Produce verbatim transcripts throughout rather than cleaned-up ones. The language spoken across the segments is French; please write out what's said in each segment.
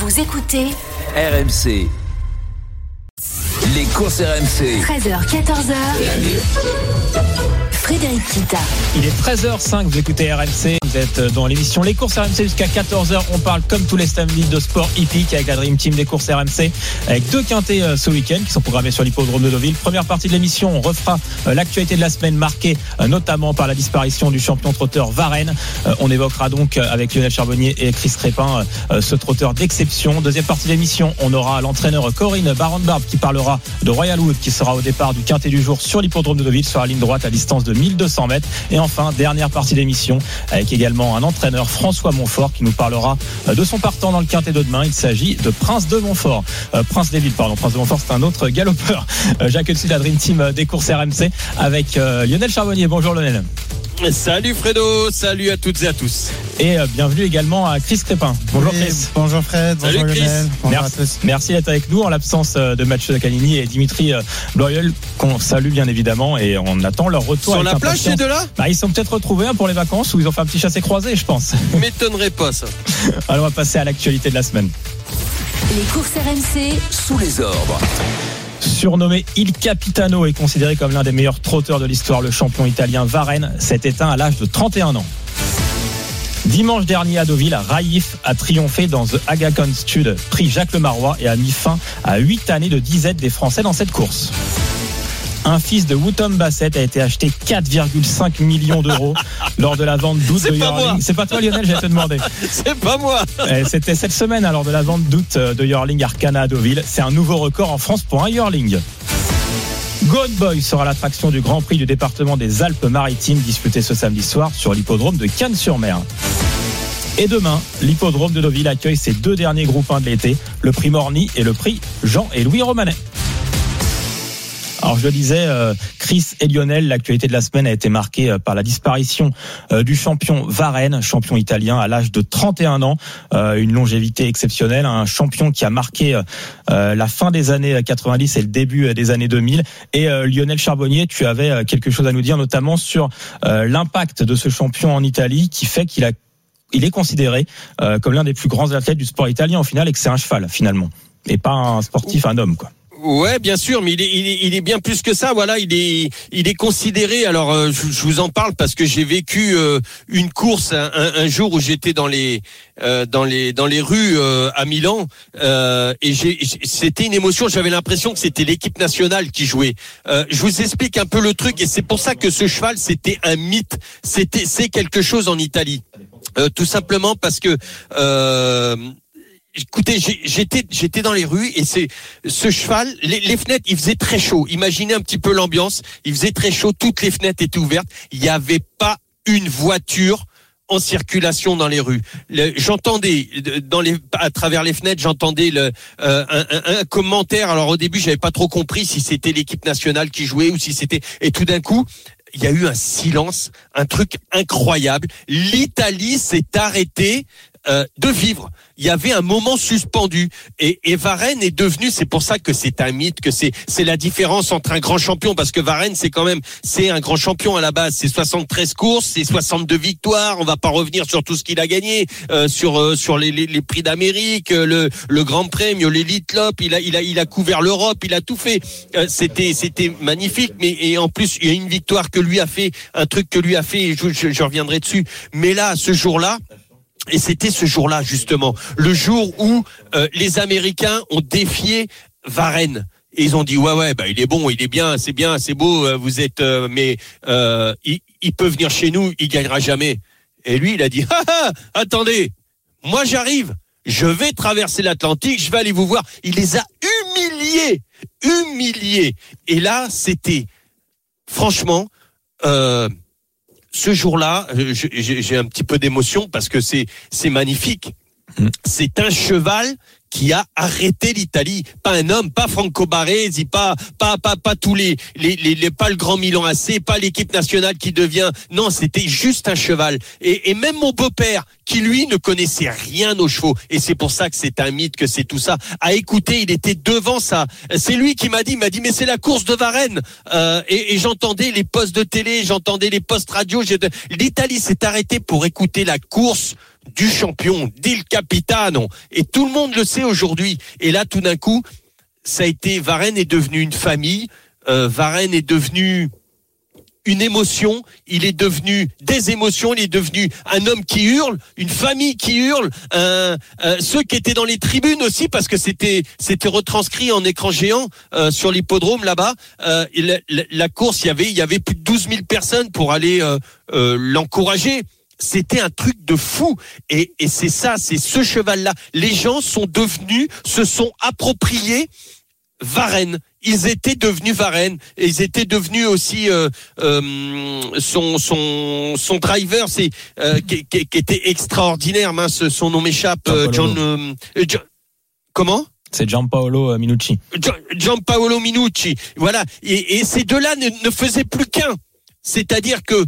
Vous écoutez R M C. Les courses R M C. treize heures, quatorze heures. Frédéric Kita. Il est treize heures cinq, vous écoutez R M C, vous êtes dans l'émission Les courses R M C jusqu'à quatorze heures. On parle comme tous les samedis de sport hippique avec la Dream Team des courses R M C, avec deux quintés ce week-end qui sont programmés sur l'hippodrome de Deauville. Première partie de l'émission, on refera l'actualité de la semaine marquée notamment par la disparition du champion trotteur Varenne. On évoquera donc avec Lionel Charbonnier et Chris Crépin ce trotteur d'exception. Deuxième partie de l'émission, on aura l'entraîneur Corinne Baron-Barbe qui parlera de Royal Wood qui sera au départ du quintet du jour sur l'hippodrome de Deauville sur la ligne droite à distance de mille deux cents mètres. Et enfin, dernière partie d'émission avec également un entraîneur, François Montfort, qui nous parlera de son partant dans le quintet de demain. Il s'agit de Prince de Montfort. Euh, Prince des Villes, pardon. Prince de Montfort, c'est un autre galopeur. Euh, Jacques Elsy, la Dream Team des courses R M C avec euh, Lionel Charbonnier. Bonjour Lionel. Salut Fredo, salut à toutes et à tous. Et euh, bienvenue également à Chris Crépin. Bonjour oui, Chris. Bonjour Fred, salut bonjour Chris. Lionel. Bonjour Merci, à tous. merci d'être avec nous en l'absence de Mathieu Canini et Dimitri Bloyel, qu'on salue bien évidemment, et on attend leur retour. Sur la plage, ces deux-là bah, ils sont peut-être retrouvés hein, pour les vacances, ou ils ont fait un petit chassé-croisé, je pense. M'étonnerait pas ça. Alors on va passer à l'actualité de la semaine. Les courses R M C Sous les ordres. Surnommé Il Capitano et considéré comme l'un des meilleurs trotteurs de l'histoire, le champion italien Varenne s'est éteint à l'âge de trente et un ans. Dimanche dernier à Deauville, Raif a triomphé dans The Aga Khan Stud, prix Jacques Lemarois, et a mis fin à huit années de disette des Français dans cette course. Un fils de Woutom Bassett a été acheté quatre virgule cinq millions d'euros lors de la vente d'août C'est de pas Yearling. moi. C'est pas toi Lionel, j'ai te demandé. C'est pas moi. C'était cette semaine alors de la vente d'août de Yearling Arcana à Deauville. C'est un nouveau record en France pour un Yearling. Goat Boy sera l'attraction du Grand Prix du département des Alpes-Maritimes disputé ce samedi soir sur l'hippodrome de Cannes-sur-Mer. Et demain, l'hippodrome de Deauville accueille ses deux derniers groupes un de l'été, le prix Morny et le prix Jean et Louis Romanet. Alors je le disais, euh, Chris et Lionel, l'actualité de la semaine a été marquée euh, par la disparition euh, du champion Varenne, champion italien à l'âge de trente et un ans, euh, une longévité exceptionnelle, un champion qui a marqué euh, la fin des années quatre-vingt-dix et le début des années deux mille. Et euh, Lionel Charbonnier, tu avais euh, quelque chose à nous dire, notamment sur euh, l'impact de ce champion en Italie, qui fait qu'il a, il est considéré euh, comme l'un des plus grands athlètes du sport italien au final, et que c'est un cheval finalement, et pas un sportif, un homme quoi. Ouais, bien sûr, mais il est, il est, il est bien plus que ça. Voilà, il est, il est considéré. Alors, euh, je, je vous en parle parce que j'ai vécu euh, une course un, un, un jour où j'étais dans les, euh, dans les, dans les rues euh, à Milan, euh, et j'ai, c'était une émotion. J'avais l'impression que c'était l'équipe nationale qui jouait. Euh, je vous explique un peu le truc, et c'est pour ça que ce cheval, c'était un mythe. C'était, c'est quelque chose en Italie, euh, tout simplement parce que. Euh, Écoutez, j'étais j'étais dans les rues, et c'est ce cheval, les, les fenêtres, il faisait très chaud. Imaginez un petit peu l'ambiance. Il faisait très chaud, toutes les fenêtres étaient ouvertes. Il n'y avait pas une voiture en circulation dans les rues. Le, j'entendais dans les à travers les fenêtres, j'entendais le euh, un, un, un commentaire. Alors au début, j'avais pas trop compris si c'était l'équipe nationale qui jouait ou si c'était. Et tout d'un coup, il y a eu un silence, un truc incroyable. L'Italie s'est arrêtée euh, de vivre. Il y avait un moment suspendu, et, et Varenne est devenu, c'est pour ça que c'est un mythe, que c'est c'est la différence entre un grand champion, parce que Varenne c'est quand même c'est un grand champion à la base, c'est soixante-treize courses, c'est soixante-deux victoires, on va pas revenir sur tout ce qu'il a gagné, euh, sur euh, sur les, les les prix d'Amérique, le le Grand Premio, l'Elite Lop, il a il a il a couvert l'Europe, il a tout fait. Euh, c'était c'était magnifique, mais et en plus il y a une victoire que lui a fait, un truc que lui a fait, et je, je, je reviendrai dessus. Mais là, ce jour-là. Et c'était ce jour-là, justement, le jour où euh, les Américains ont défié Varenne. Et ils ont dit, ouais, ouais, bah, il est bon, il est bien, c'est bien, c'est beau, euh, vous êtes, euh, mais euh, il, il peut venir chez nous, il gagnera jamais. Et lui, il a dit, ah, ah, attendez, moi j'arrive, je vais traverser l'Atlantique, je vais aller vous voir. Il les a humiliés, humiliés. Et là, c'était, franchement, euh, ce jour-là, j'ai, j'ai un petit peu d'émotion parce que c'est c'est magnifique. Mmh. C'est un cheval qui a arrêté l'Italie, pas un homme, pas Franco Baresi, pas pas pas pas tous les les les, les pas le Grand Milan A C, pas l'équipe nationale qui devient. Non, c'était juste un cheval. Et, et même mon beau-père, qui lui ne connaissait rien aux chevaux, et c'est pour ça que c'est un mythe, que c'est tout ça, a écouté, il était devant ça. C'est lui qui m'a dit, il m'a dit, mais c'est la course de Varenne. Euh, et, et j'entendais les postes de télé, j'entendais les postes radio. J'ai de... L'Italie s'est arrêtée pour écouter la course du champion, d'Il Capitano. Et tout le monde le sait aujourd'hui. Et là, tout d'un coup, ça a été, Varenne est devenu une famille. Euh, Varenne est devenu une émotion, il est devenu des émotions, il est devenu un homme qui hurle, une famille qui hurle, un, un, ceux qui étaient dans les tribunes aussi, parce que c'était c'était retranscrit en écran géant euh, sur l'hippodrome là-bas. Euh, la, la, la course, il y avait il y avait plus de douze mille personnes pour aller euh, euh, l'encourager. C'était un truc de fou. Et, et c'est ça, c'est ce cheval-là. Les gens sont devenus, se sont appropriés Varenne. Ils étaient devenus Varenne et ils étaient devenus aussi euh, euh, son son son driver, c'est euh, qui, qui, qui était extraordinaire. Mince, son nom m'échappe. Euh, John, euh, John. Comment? C'est Gianpaolo Minucci. Gianpaolo Minucci. Voilà. Et, et ces deux-là ne, ne faisaient plus qu'un. C'est-à-dire que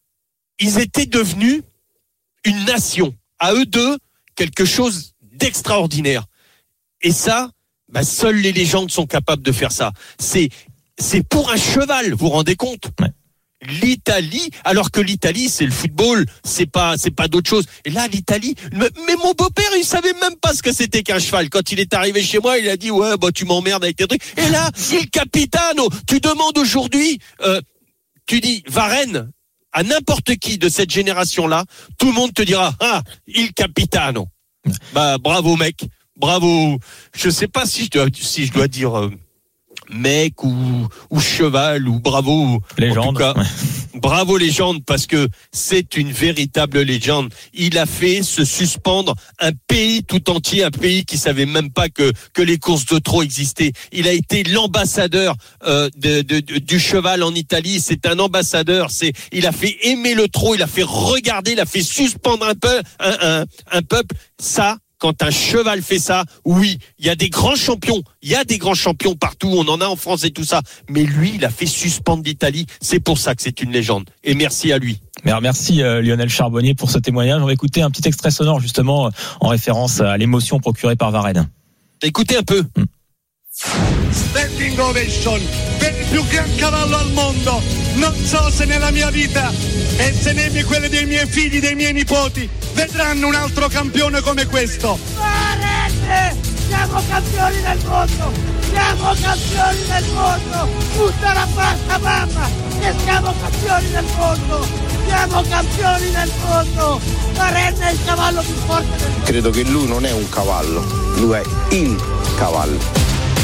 ils étaient devenus une nation. À eux deux, quelque chose d'extraordinaire. Et ça. Bah, seules les légendes sont capables de faire ça. C'est, c'est pour un cheval, vous vous rendez compte? Ouais. L'Italie, alors que l'Italie, c'est le football, c'est pas, c'est pas d'autre chose. Et là, l'Italie, mais mon beau-père, il savait même pas ce que c'était qu'un cheval. Quand il est arrivé chez moi, il a dit, ouais, bah, tu m'emmerdes avec tes trucs. Et là, Il Capitano, tu demandes aujourd'hui, euh, tu dis, Varenne, à n'importe qui de cette génération-là, tout le monde te dira, ah, Il Capitano. Bah, bravo, mec. Bravo. Je sais pas si je dois, si je dois dire euh, mec ou, ou cheval ou bravo. Légende. En tout cas, bravo légende, parce que c'est une véritable légende. Il a fait se suspendre un pays tout entier, un pays qui savait même pas que que les courses de trot existaient. Il a été l'ambassadeur euh, de, de, de du cheval en Italie. C'est un ambassadeur. C'est, il a fait aimer le trot. Il a fait regarder. Il a fait suspendre un peu un, un, un peuple. Ça. Quand un cheval fait ça, oui, il y a des grands champions, il y a des grands champions partout, on en a en France et tout ça, mais lui, il a fait suspendre l'Italie, c'est pour ça que c'est une légende, et merci à lui. Merci euh, Lionel Charbonnier pour ce témoignage. On va écouter un petit extrait sonore justement en référence à l'émotion procurée par Varenne. Écoutez un peu. Hum. Standing ovation per il più gran cavallo al mondo. Non so se nella mia vita e se nemmeno quelle dei miei figli, dei miei nipoti vedranno un altro campione come questo. Varenne! Siamo campioni del mondo! Siamo campioni del mondo! Tutta la bassa mamma! Che siamo campioni del mondo! Siamo campioni del mondo! Varenne è il cavallo più forte del mondo! Credo che lui non è un cavallo, lui è il cavallo.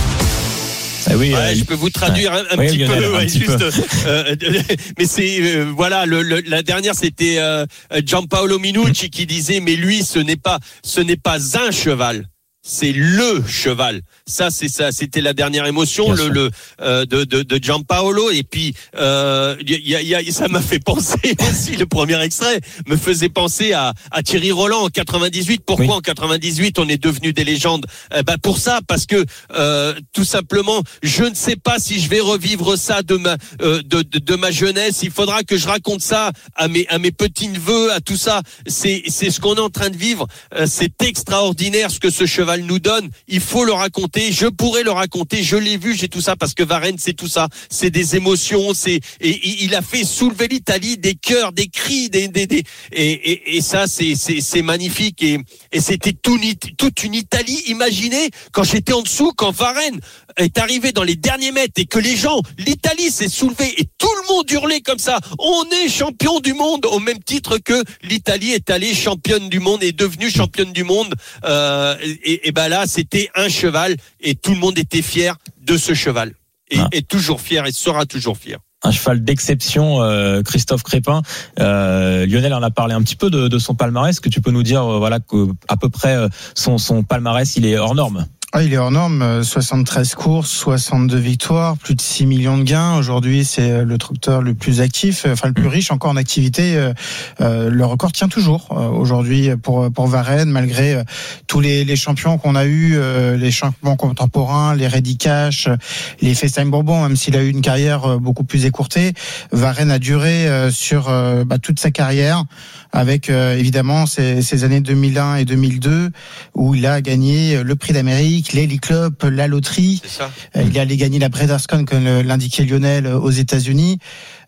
Eh oui, ouais, euh, je peux vous traduire un, un oui, petit Lionel, peu, un ouais, petit juste. peu. Euh, mais c'est euh, voilà, le, le, la dernière c'était euh, Gianpaolo Minucci qui disait, mais lui, ce n'est pas, ce n'est pas un cheval. C'est le cheval. Ça, c'est ça. C'était la dernière émotion, Bien le, le euh, de, de, de Gianpaolo. Et puis, euh, y a, y a, ça m'a fait penser aussi. Le premier extrait me faisait penser à, à Thierry Roland en quatre-vingt-dix-huit. Pourquoi oui. En quatre-vingt-dix-huit on est devenu des légendes? Eh ben pour ça, parce que euh, tout simplement, je ne sais pas si je vais revivre ça de ma euh, de, de, de ma jeunesse. Il faudra que je raconte ça à mes à mes petits neveux, à tout ça. C'est c'est ce qu'on est en train de vivre. Euh, c'est extraordinaire ce que ce cheval nous donne, il faut le raconter, je pourrais le raconter, je l'ai vu, j'ai tout ça, parce que Varenne c'est tout ça, c'est des émotions, c'est et il a fait soulever l'Italie, des cœurs, des cris, des, des, des et, et, et ça c'est c'est c'est magnifique et et c'était tout, toute une Italie. Imaginez quand j'étais en dessous, quand Varenne est arrivé dans les derniers mètres et que les gens, l'Italie s'est soulevée et tout le monde hurlait comme ça, on est champion du monde, au même titre que l'Italie est allée championne du monde, est devenue championne du monde. Euh, et, et ben là, c'était un cheval et tout le monde était fier de ce cheval et ah. est toujours fier et sera toujours fier. Un cheval d'exception, euh, Christophe Crépin. Euh, Lionel en a parlé un petit peu de, de son palmarès. Est-ce que tu peux nous dire, euh, voilà, que à peu près euh, son, son palmarès, il est hors norme? Ah, il est hors norme, soixante-treize courses, soixante-deux victoires, plus de six millions de gains. Aujourd'hui, c'est le tracteur le plus actif, enfin le plus riche encore en activité. Euh, le record tient toujours euh, aujourd'hui pour pour Varenne, malgré euh, tous les, les champions qu'on a eu, euh, les champions contemporains, les Ready Cash, les FaceTime Bourbon, même s'il a eu une carrière euh, beaucoup plus écourtée. Varenne a duré euh, sur euh, bah, toute sa carrière, avec euh, évidemment ces, ces années deux mille un et deux mille deux où il a gagné le Prix d'Amérique, l'Elite Club, la loterie. C'est ça. Il est allé gagner la Breeders' Cup, comme l'indiquait Lionel, aux États-Unis.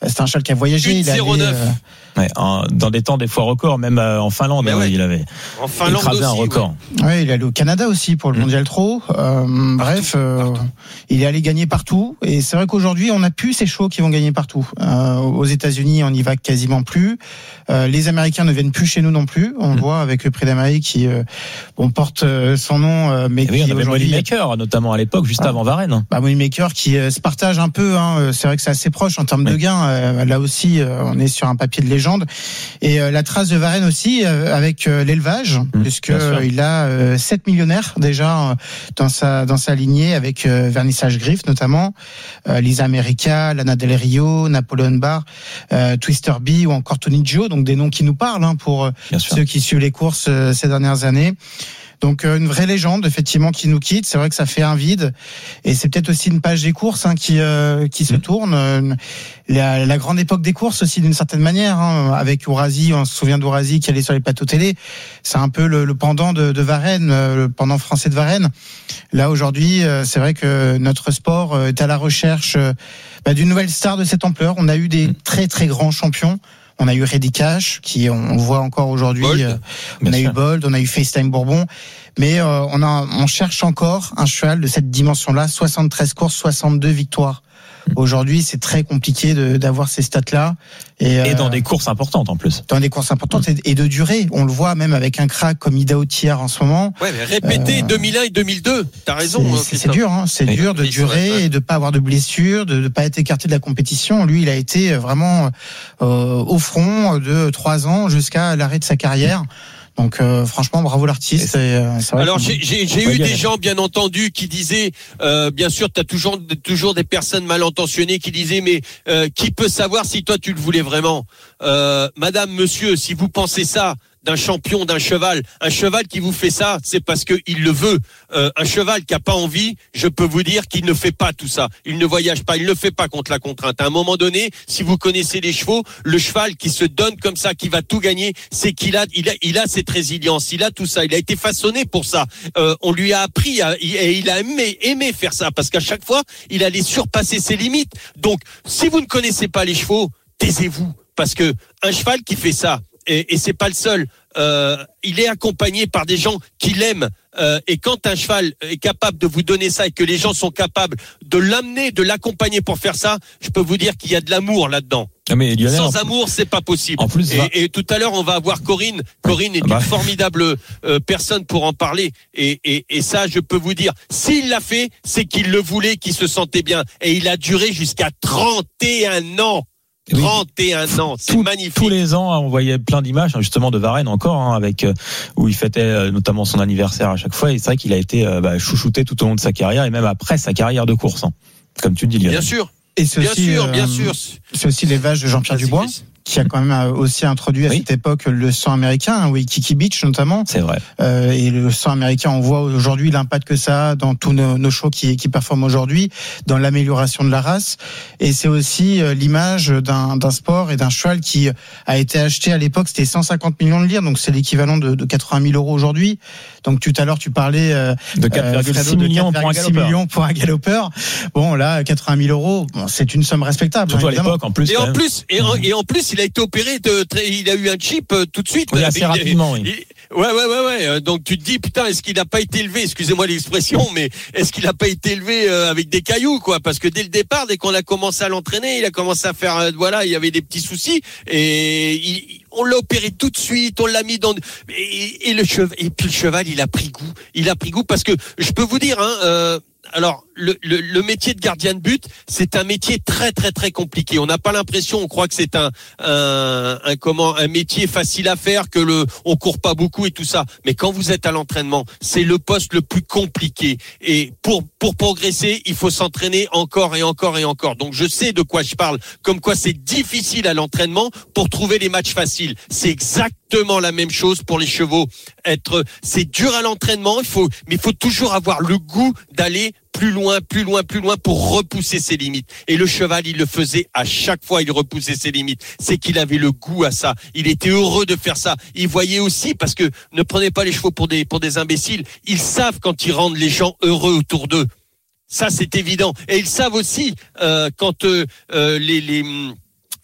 C'est un cheval qui a voyagé. une il zéro allait, neuf. euh, Ouais, en, dans des temps des fois records, même euh, en Finlande, Mais ouais. il avait En Finlande écrasé aussi, un record. ouais. Ouais, il est allé au Canada aussi pour le Mmh. mondial trop. Euh, bref, euh, il est allé gagner partout. Et c'est vrai qu'aujourd'hui, on n'a plus ces chevaux qui vont gagner partout. Euh, aux États-Unis, on n'y va quasiment plus. Euh, les Américains ne viennent plus chez nous non plus. On le Mmh. voit avec le Prix d'Amérique qui euh, bon, porte euh, son nom, euh, mais Et oui, qui on avait aujourd'hui. Maker, notamment à l'époque, juste Ah. avant Varennes. Bah, Moneymaker qui euh, se partage un peu. Hein, c'est vrai que c'est assez proche en termes de Oui. gains. Euh, là aussi, euh, on est sur un papier de légende. Et euh, la trace de Varennes aussi euh, avec euh, l'élevage, Mmh, puisque bien sûr. euh, il a euh, sept millionnaires déjà euh, dans sa dans sa lignée avec euh, Vernissage Griff notamment, euh, Lisa America, Lana Del Rio, Napoleon Bar, euh, Twister Bee ou encore Tony Gio, donc des noms qui nous parlent hein, pour euh, Bien sûr. ceux qui suivent les courses euh, ces dernières années. Donc euh, une vraie légende effectivement qui nous quitte. C'est vrai que ça fait un vide et c'est peut-être aussi une page des courses hein, qui euh, qui se Mmh. tourne. Euh, la, la grande époque des courses aussi d'une certaine manière hein, avec Ourasi. On se souvient d'Ourasi qui allait sur les plateaux télé. C'est un peu le, le pendant de, de Varennes, euh, le pendant français de Varennes. Là aujourd'hui, euh, c'est vrai que notre sport euh, est à la recherche euh, bah, d'une nouvelle star de cette ampleur. On a eu des Mmh. très très grands champions. On a eu Reddy Cash, qui on, on voit encore aujourd'hui. Bold. Euh, on Bien a sûr. eu Bold, on a eu FaceTime Bourbon, mais euh, on a, on cherche encore un cheval de cette dimension-là. soixante-treize courses, soixante-deux victoires. Aujourd'hui, c'est très compliqué de, d'avoir ces stats-là. Et, Et euh, dans des courses importantes en plus. dans des courses importantes et, et de durée. On le voit même avec un crack comme Ida Otier en ce moment. Ouais, mais répétez Euh, deux mille un et deux mille deux. T'as raison. C'est, hein, c'est, c'est Christophe. dur, hein. C'est Oui. dur de Oui, c'est vrai, durer ouais. et de pas avoir de blessures, de ne pas être écarté de la compétition. Lui, il a été vraiment euh, au front de trois ans jusqu'à l'arrêt de sa carrière. Donc euh, franchement, bravo l'artiste. Et, euh, c'est vrai Alors que- j'ai, j'ai, j'ai On va eu y des aller. gens bien entendu qui disaient, euh, bien sûr, t'as toujours toujours des personnes mal intentionnées qui disaient, mais euh, qui peut savoir si toi tu le voulais vraiment, euh, Madame, Monsieur, si vous pensez ça d'un champion, d'un cheval, un cheval qui vous fait ça, c'est parce que il le veut. Euh, un cheval qui a pas envie, je peux vous dire qu'il ne fait pas tout ça. Il ne voyage pas, il ne fait pas contre la contrainte. À un moment donné, si vous connaissez les chevaux, le cheval qui se donne comme ça, qui va tout gagner, c'est qu'il a, il a, il a cette résilience, il a tout ça. Il a été façonné pour ça. Euh, on lui a appris à, et il a aimé, aimé faire ça parce qu'à chaque fois, il allait surpasser ses limites. Donc, si vous ne connaissez pas les chevaux, taisez-vous parce que un cheval qui fait ça, et, et c'est pas le seul. Euh, il est accompagné par des gens qui l'aiment. Euh, et quand un cheval est capable de vous donner ça et que les gens sont capables de l'amener, de l'accompagner pour faire ça, je peux vous dire qu'il y a de l'amour là-dedans. Ah, mais Lionel, Sans en- amour, c'est pas possible. En plus, va- et, et tout à l'heure, on va avoir Corinne. Corinne est Ah bah. une formidable euh, personne pour en parler. Et, et, et ça, je peux vous dire, s'il l'a fait, c'est qu'il le voulait, qu'il se sentait bien. Et il a duré jusqu'à trente et un ans. Oui. trente et un ans, c'est Tout- magnifique. Tous les ans, on voyait plein d'images, justement de Varennes encore, hein, avec euh, où il fêtait euh, notamment son anniversaire à chaque fois. Et c'est vrai qu'il a été euh, bah, chouchouté tout au long de sa carrière et même après sa carrière de course, hein, comme tu le dis, Lionel. Bien sûr, et c'est bien aussi, sûr, euh, bien sûr. C'est aussi l'élevage de Jean-Pierre Vas-y, Dubois, Chris. qui a quand même euh, aussi introduit à Oui. cette époque le sang américain, hein, Waikiki Beach notamment. C'est vrai. Euh, et le sang américain, on voit aujourd'hui l'impact que ça a dans tous nos, nos shows qui, qui performent aujourd'hui, dans l'amélioration de la race. Et c'est aussi euh, l'image d'un, d'un sport et d'un cheval qui a été acheté à l'époque, c'était cent cinquante millions de livres, donc c'est l'équivalent de, de quatre-vingt mille euros aujourd'hui. Donc tout à l'heure, tu parlais euh, De quatre virgule six Fredo, de millions pour un quatre virgule six galopeur. millions pour un galopeur. Bon, là, quatre-vingt mille euros, bon, c'est une somme respectable. Surtout hein, à évidemment. l'époque, en plus. Et quand en même. plus, et en, et en plus, il a été opéré de, très- il a eu un chip euh, tout de suite. Oui, assez Il- rapidement, oui. il- ouais, ouais, ouais, ouais. Euh, Donc tu te dis, putain, est-ce qu'il n'a pas été élevé, excusez-moi l'expression, mais est-ce qu'il n'a pas été élevé euh, avec des cailloux, quoi? Parce que dès le départ, dès qu'on a commencé à l'entraîner, il a commencé à faire, euh, voilà, il y avait des petits soucis et il, on l'a opéré tout de suite, on l'a mis dans et, et le cheval, et puis le cheval, il a pris goût, il a pris goût parce que je peux vous dire, hein. Euh, alors, le, le, le métier de gardien de but, c'est un métier très très très compliqué. On n'a pas l'impression, on croit que c'est un, un, un comment, un métier facile à faire, que le, on court pas beaucoup et tout ça. Mais quand vous êtes à l'entraînement, c'est le poste le plus compliqué. Et pour pour progresser, il faut s'entraîner encore et encore et encore. Donc je sais de quoi je parle. Comme quoi c'est difficile à l'entraînement pour trouver les matchs faciles. C'est exactement la même chose pour les chevaux. Être, c'est dur à l'entraînement. Il faut, mais il faut toujours avoir le goût d'aller plus loin, plus loin, plus loin pour repousser ses limites. Et le cheval, il le faisait à chaque fois, il repoussait ses limites. C'est qu'il avait le goût à ça. Il était heureux de faire ça. Il voyait aussi, parce que ne prenez pas les chevaux pour des, pour des imbéciles, ils savent quand ils rendent les gens heureux autour d'eux. Ça, c'est évident. Et ils savent aussi, euh, quand euh, euh, les... les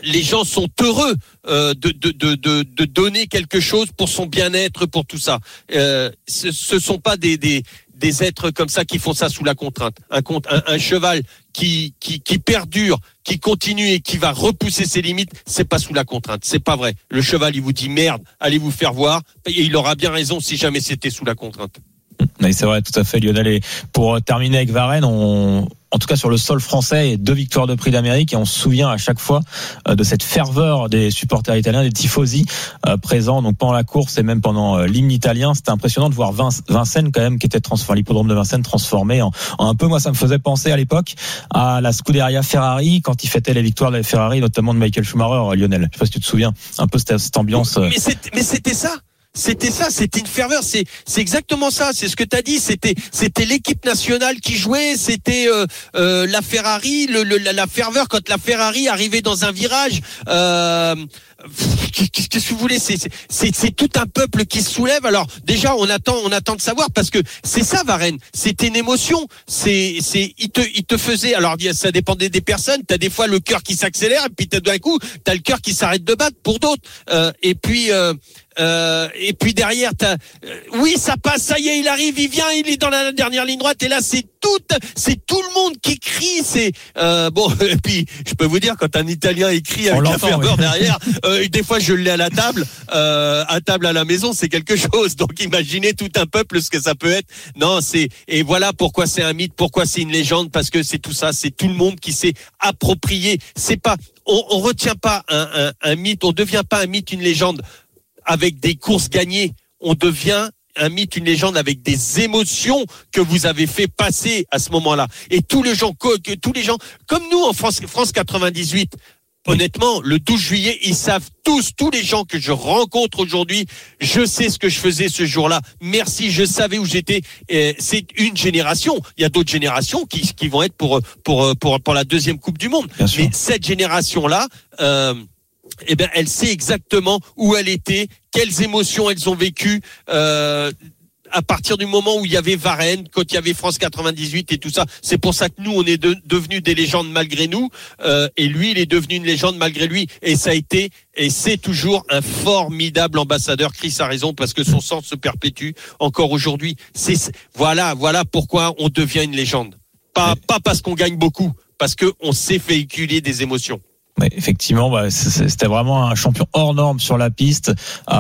les gens sont heureux euh, de, de, de, de, de donner quelque chose pour son bien-être, pour tout ça. Euh, ce, ce sont pas des, des, des êtres comme ça qui font ça sous la contrainte. Un, un, un cheval qui, qui, qui perdure, qui continue et qui va repousser ses limites, c'est pas sous la contrainte. C'est pas vrai. Le cheval, il vous dit merde, allez vous faire voir, et il aura bien raison si jamais c'était sous la contrainte. Oui, c'est vrai, tout à fait, Lionel. Et pour terminer avec Varenne, on, en tout cas sur le sol français, deux victoires de Prix d'Amérique, et on se souvient à chaque fois de cette ferveur des supporters italiens, des tifosi euh, présents donc pendant la course et même pendant euh, l'hymne italien. C'était impressionnant de voir Vinc- Vincennes quand même qui était transformé, l'hippodrome de Vincennes transformé en, en un peu, moi ça me faisait penser à l'époque à la Scuderia Ferrari quand il fêtait les victoires de Ferrari, notamment de Michael Schumacher, Lionel. Je sais pas si tu te souviens un peu cette, cette ambiance. Euh... Mais, c'était, mais c'était ça. C'était ça, c'était une ferveur, c'est c'est exactement ça, c'est ce que tu as dit, c'était c'était l'équipe nationale qui jouait, c'était euh, euh, la Ferrari, le, le la ferveur quand la Ferrari arrivait dans un virage. Euh, Qu'est-ce que vous voulez, c'est, c'est c'est tout un peuple qui se soulève. Alors déjà on attend on attend de savoir, parce que c'est ça Varenne, c'était une émotion, c'est c'est il te il te faisait, alors ça dépendait des personnes, t'as des fois le cœur qui s'accélère et puis t'as d'un coup t'as le cœur qui s'arrête de battre pour d'autres, euh, et puis euh, Euh, et puis derrière, t'as, euh, oui, ça passe, ça y est, il arrive, il vient, il est dans la dernière ligne droite, et là, c'est tout, c'est tout le monde qui crie, c'est, euh, bon, et puis, je peux vous dire, quand un Italien écrit avec la ferveur oui. derrière, euh, des fois, je l'ai à la table, euh, à table à la maison, c'est quelque chose. Donc, imaginez tout un peuple, ce que ça peut être. Non, c'est, et voilà pourquoi c'est un mythe, pourquoi c'est une légende, parce que c'est tout ça, c'est tout le monde qui s'est approprié. C'est pas, on, on retient pas un, un, un mythe, on devient pas un mythe, une légende avec des courses gagnées, on devient un mythe, une légende avec des émotions que vous avez fait passer à ce moment-là. Et tous les gens, tous les gens, comme nous en France, France quatre-vingt-dix-huit, honnêtement, le douze juillet, ils savent tous, tous les gens que je rencontre aujourd'hui, je sais ce que je faisais ce jour-là. Merci, je savais où j'étais. Et c'est une génération. Il y a d'autres générations qui, qui vont être pour, pour, pour, pour la deuxième Coupe du Monde. Bien Mais sûr. Cette génération-là, euh, eh ben, elle sait exactement où elle était, quelles émotions elles ont vécues, euh, à partir du moment où il y avait Varenne, quand il y avait France quatre-vingt-dix-huit et tout ça. C'est pour ça que nous, on est de, devenus des légendes malgré nous, euh, et lui, il est devenu une légende malgré lui. Et ça a été, et c'est toujours un formidable ambassadeur. Chris a raison, parce que son sang se perpétue encore aujourd'hui. C'est, voilà, voilà pourquoi on devient une légende. Pas, pas parce qu'on gagne beaucoup, parce que on sait véhiculer des émotions. Mais effectivement, bah, c'était vraiment un champion hors norme sur la piste,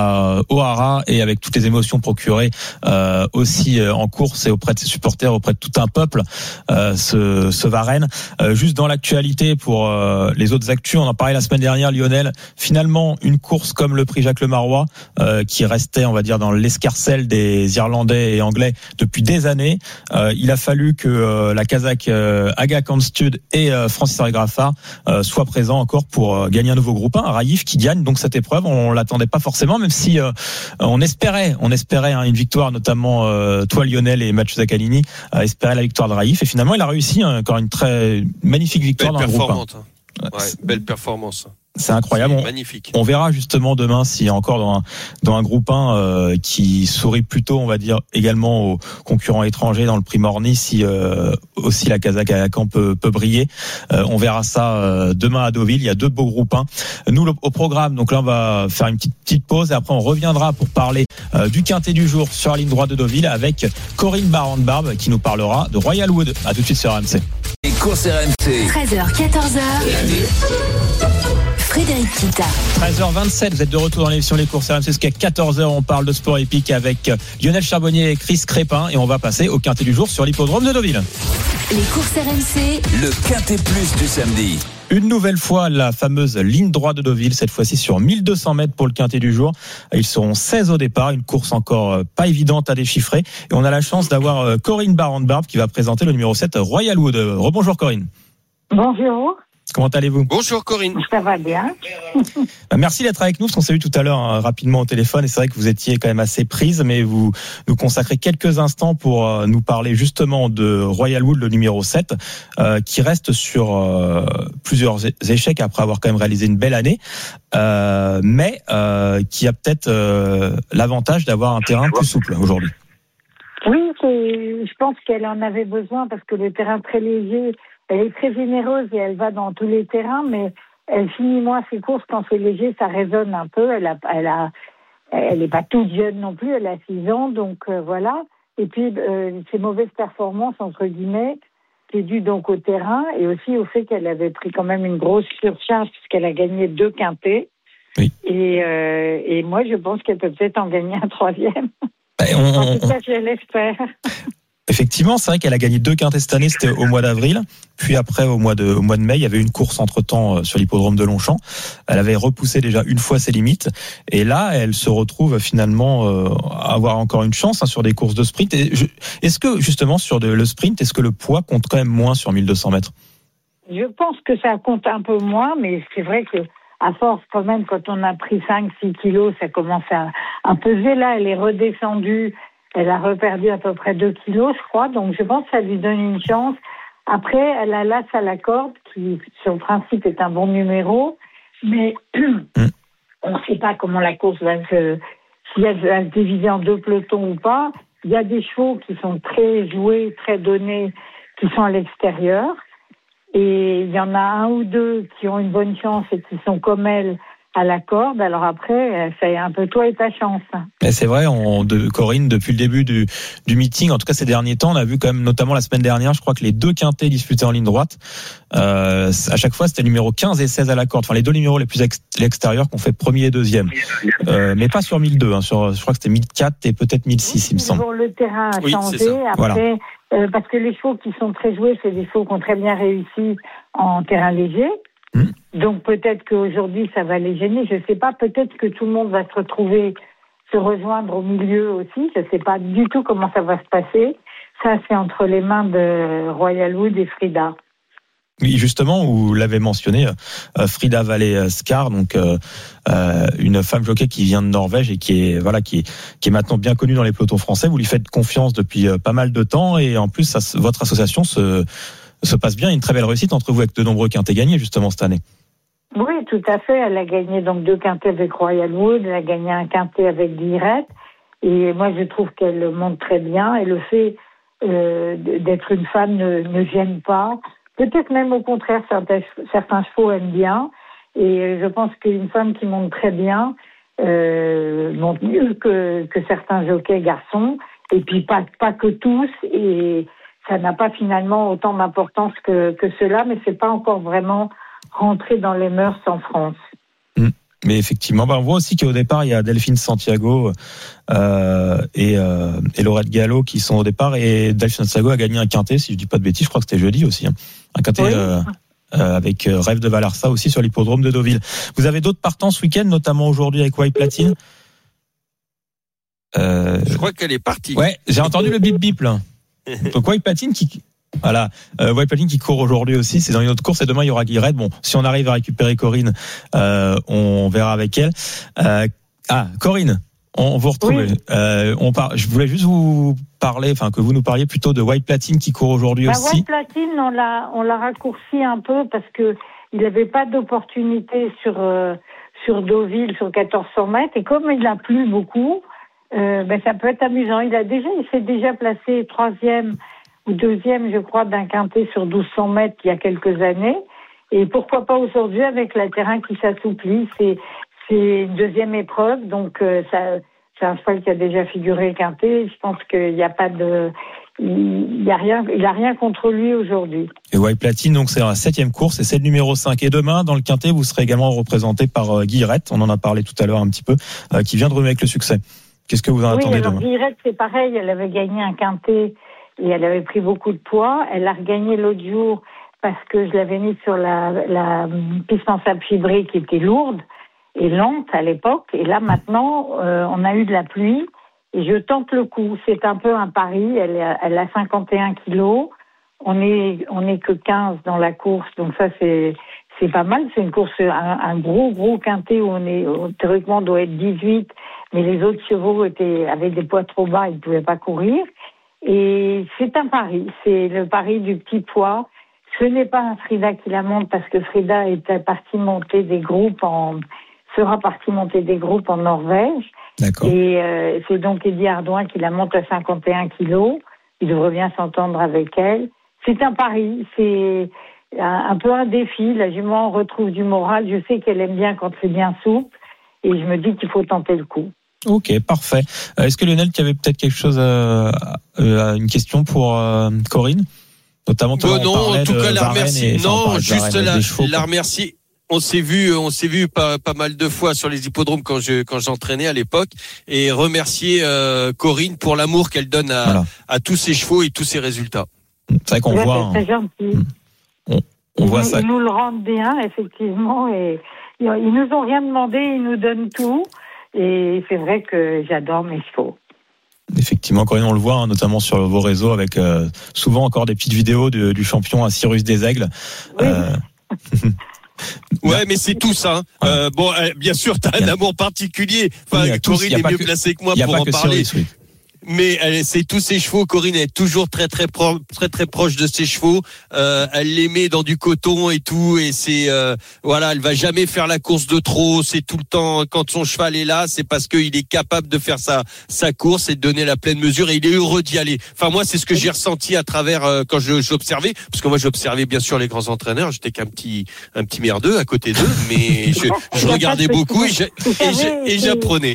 à O'Hara, et avec toutes les émotions procurées euh, aussi euh, en course et auprès de ses supporters, auprès de tout un peuple, euh, ce, ce Varenne. Euh, juste dans l'actualité, pour euh, les autres actus, on en parlait la semaine dernière, Lionel, finalement une course comme le prix Jacques Lemarois, euh, qui restait, on va dire, dans l'escarcelle des Irlandais et Anglais depuis des années. Euh, il a fallu que euh, la Kazakh euh, Aga Khanstud et euh, Francis Henri Graffard euh, soient présents encore pour gagner un nouveau groupe un, Raif qui gagne donc cette épreuve. On l'attendait pas forcément, même si euh, on espérait, on espérait hein, une victoire, notamment euh, toi Lionel et Mathieu Zaccanini euh, espéraient la victoire de Raif, et finalement il a réussi hein, encore une très magnifique victoire belle dans le groupe un. Hein. Ouais, belle performance. C'est incroyable. C'est on, magnifique. On verra justement demain s'il y a encore dans un, dans un groupe un euh, qui sourit plutôt, on va dire, également aux concurrents étrangers dans le prix Morny, si euh, aussi la Kazakh Ayakan peut, peut briller. Euh, on verra ça euh, demain à Deauville. Il y a deux beaux groupes un. Nous, le, au programme, donc là, on va faire une petite, petite pause et après on reviendra pour parler euh, du quintet du jour sur la ligne droite de Deauville avec Corinne Barande-Barbe qui nous parlera de Royal Wood. À tout de suite sur R M C. Les courses R M C. treize heures, quatorze heures. Frédéric Kita. treize heures vingt-sept, vous êtes de retour dans l'émission Les Courses R M C, jusqu'à quatorze heures, on parle de sport épique avec Lionel Charbonnier et Chris Crépin, et on va passer au quintet du jour sur l'hippodrome de Deauville. Les courses R M C, le quintet plus du samedi. Une nouvelle fois, la fameuse ligne droite de Deauville, cette fois-ci sur mille deux cents mètres pour le quintet du jour. Ils seront seize au départ, une course encore pas évidente à déchiffrer. Et on a la chance d'avoir Corinne Barande-Barbe qui va présenter le numéro sept, Royal Wood. Rebonjour Corinne. Bonjour. Comment allez-vous ? Bonjour Corinne. Ça va bien. Merci d'être avec nous, parce qu'on s'est vu tout à l'heure hein, rapidement au téléphone, et c'est vrai que vous étiez quand même assez prise, mais vous nous consacrez quelques instants pour euh, nous parler justement de Royal Wood, le numéro sept, euh, qui reste sur euh, plusieurs échecs après avoir quand même réalisé une belle année, euh, mais euh, qui a peut-être euh, l'avantage d'avoir un terrain plus souple aujourd'hui. Oui, c'est, je pense qu'elle en avait besoin, parce que le terrain très léger, elle est très généreuse et elle va dans tous les terrains, mais elle finit moins ses courses quand c'est léger, ça résonne un peu. Elle a, elle a, elle n'est pas toute jeune non plus, elle a six ans, donc euh, voilà. Et puis, euh, ses mauvaises performances, entre guillemets, c'est dû donc au terrain et aussi au fait qu'elle avait pris quand même une grosse surcharge puisqu'elle a gagné deux quintés. Oui. Et, euh, et moi, je pense qu'elle peut peut-être en gagner un troisième. Et on, en tout on, cas, je l'espère. Effectivement, c'est vrai qu'elle a gagné deux quintets cette année, c'était au mois d'avril. Puis après, au mois de, au mois de mai, il y avait une course entre-temps sur l'hippodrome de Longchamp. Elle avait repoussé déjà une fois ses limites. Et là, elle se retrouve finalement euh, à avoir encore une chance hein, sur des courses de sprint. Et je, est-ce que, justement, sur de, le sprint, est-ce que le poids compte quand même moins sur mille deux cents mètres ? Je pense que ça compte un peu moins, mais c'est vrai que à force, quand même, quand on a pris cinq six kilos, ça commence à, à peser. Là, elle est redescendue. Elle a reperdu à peu près deux kilos, je crois. Donc, je pense que ça lui donne une chance. Après, elle a l'as à la corde, qui, sur le principe, est un bon numéro. Mais on ne sait pas comment la course va se... si elle va se diviser en deux pelotons ou pas. Il y a des chevaux qui sont très joués, très donnés, qui sont à l'extérieur. Et il y en a un ou deux qui ont une bonne chance et qui sont comme elle à la corde. Alors après, c'est un peu toi et ta chance. Et c'est vrai, on, de, Corinne, depuis le début du, du meeting, en tout cas ces derniers temps, on a vu quand même, notamment la semaine dernière, je crois que les deux quintés disputés en ligne droite, euh, à chaque fois c'était numéro quinze et seize à la corde. Enfin, les deux numéros les plus ex, extérieurs qu'on fait premier et deuxième. Euh, mais pas sur mille deux, hein, sur, je crois que c'était mille quatre et peut-être mille six, il me semble. Bon, le terrain a oui, changé. Après, voilà. euh, parce que les chevaux qui sont très joués, c'est des chevaux qui ont très bien réussi en terrain léger. Mmh. Donc peut-être qu'aujourd'hui ça va les gêner, je ne sais pas, peut-être que tout le monde va se retrouver, se rejoindre au milieu aussi, je ne sais pas du tout comment ça va se passer. Ça c'est entre les mains de Royal Wood et Frida. Oui, justement, vous l'avez mentionné, euh, Frida Vallée-Skar, donc euh, euh, une femme jockey qui vient de Norvège et qui est voilà qui est qui est maintenant bien connue dans les pelotons français. Vous lui faites confiance depuis euh, pas mal de temps et en plus ça, votre association se se passe bien, une très belle réussite entre vous avec de nombreux quintés gagnés justement cette année. Oui, tout à fait. Elle a gagné donc deux quintés avec Royal Wood, elle a gagné un quintet avec Guillerette. Et moi, je trouve qu'elle monte très bien. Et le fait euh, d'être une femme ne, ne gêne pas. Peut-être même au contraire, certains, certains chevaux aiment bien. Et je pense qu'une femme qui monte très bien euh, monte mieux que, que certains jockeys garçons. Et puis pas, pas que tous. Et ça n'a pas finalement autant d'importance que, que cela, mais c'est pas encore vraiment rentré dans les mœurs en France. Mmh. Mais effectivement, bah on voit aussi qu'au départ, il y a Delphine Santiago euh, et, euh, et Laurette Gallo qui sont au départ. Et Delphine Santiago a gagné un quintet, si je dis pas de bêtises, je crois que c'était jeudi aussi. Hein. Un quintet oui. euh, euh, avec Rêve de Valarsa aussi sur l'hippodrome de Deauville. Vous avez d'autres partants ce week-end, notamment aujourd'hui avec White Platine. Euh... Je crois qu'elle est partie. Ouais, j'ai entendu le bip bip là. Donc White Platine qui voilà, euh, White Platine qui court aujourd'hui aussi, c'est dans une autre course et demain il y aura Guillerette. Bon, si on arrive à récupérer Corinne, euh, on verra avec elle. Euh, ah, Corinne, on vous retrouve. Oui. Euh, on par... Je voulais juste vous parler, enfin que vous nous parliez plutôt de White Platine qui court aujourd'hui bah, aussi. White Platine, on l'a, on l'a raccourci un peu parce que il n'avait pas d'opportunité sur euh, sur Deauville sur quatorze cents mètres et comme il a plu beaucoup. Euh, ben ça peut être amusant. Il a déjà, il s'est déjà placé troisième ou deuxième, je crois, d'un quintet sur douze cents mètres il y a quelques années. Et pourquoi pas aujourd'hui avec le terrain qui s'assouplit. C'est, c'est une deuxième épreuve, donc euh, ça, c'est un cheval qui a déjà figuré quintet. Je pense qu'il n'y a pas de, il y a rien, il a rien contre lui aujourd'hui. Et White Platine, donc c'est la septième course et c'est le numéro cinq. Et demain, dans le quintet, vous serez également représenté par euh, Guillerette. On en a parlé tout à l'heure un petit peu, euh, qui vient de renouer avec le succès. Qu'est-ce que vous en oui, attendez alors, demain ? Guillerette, c'est pareil, elle avait gagné un quintet et elle avait pris beaucoup de poids. Elle a regagné l'autre jour parce que je l'avais mise sur la, la piste en sable fibré qui était lourde et lente à l'époque. Et là, maintenant, euh, on a eu de la pluie et je tente le coup. C'est un peu un pari. Elle, elle a cinquante et un kilos. On est, on est que quinze dans la course, donc ça, c'est, c'est pas mal. C'est une course, un, un gros, gros quintet où on est, théoriquement, on doit être dix-huit. Mais les autres chevaux étaient, avaient des poids trop bas, ils ne pouvaient pas courir. Et c'est un pari, c'est le pari du petit poids. Ce n'est pas un Frida qui la monte parce que Frida est partie monter des groupes en, sera partie monter des groupes en Norvège. D'accord. Et euh, c'est donc Eddie Ardouin qui la monte à cinquante et un kilos. Il devrait bien s'entendre avec elle. C'est un pari, c'est, un, un peu un défi. La jument retrouve du moral. Je sais qu'elle aime bien quand c'est bien souple. Et je me dis qu'il faut tenter le coup. Ok, parfait. Euh, est-ce que Lionel, tu avais peut-être quelque chose, euh, euh, une question pour euh, Corinne, notamment toi, euh, non, en tout cas, la remercier. Non, juste la, la remercier. On s'est vu, on s'est vu pas, pas mal de fois sur les hippodromes quand je quand j'entraînais à l'époque, et remercier euh, Corinne pour l'amour qu'elle donne à, voilà. à tous ses chevaux et tous ses résultats. C'est vrai qu'on ouais, voit. C'est hein. gentil. On, on ils, voit ça. Ils nous le rendent bien, effectivement, et ils nous ont rien demandé, ils nous donnent tout, et c'est vrai que j'adore mes chevaux. Effectivement, Corinne, on le voit, hein, notamment sur vos réseaux, avec euh, souvent encore des petites vidéos de, du champion à Cyrus des Aigles. Oui. Euh... Ouais, mais c'est tout ça. Hein. Euh, bon, euh, bien sûr, t'as un amour particulier. Enfin, oui, Corinne est mieux que, placée que moi pour en parler. Cyrus, oui. Mais elle, c'est tous ses chevaux. Corinne est toujours très très pro, très très proche de ses chevaux. Euh, elle les met dans du coton et tout, et c'est euh, voilà, elle va jamais faire la course de trop. C'est tout le temps quand son cheval est là, c'est parce qu'il est capable de faire sa sa course et de donner la pleine mesure. Et il est heureux d'y aller. Enfin moi, c'est ce que j'ai ressenti à travers euh, quand je j'observais, parce que moi j'observais bien sûr les grands entraîneurs. J'étais qu'un petit un petit merdeux à côté d'eux, mais je, je regardais beaucoup et, je, et, et j'apprenais.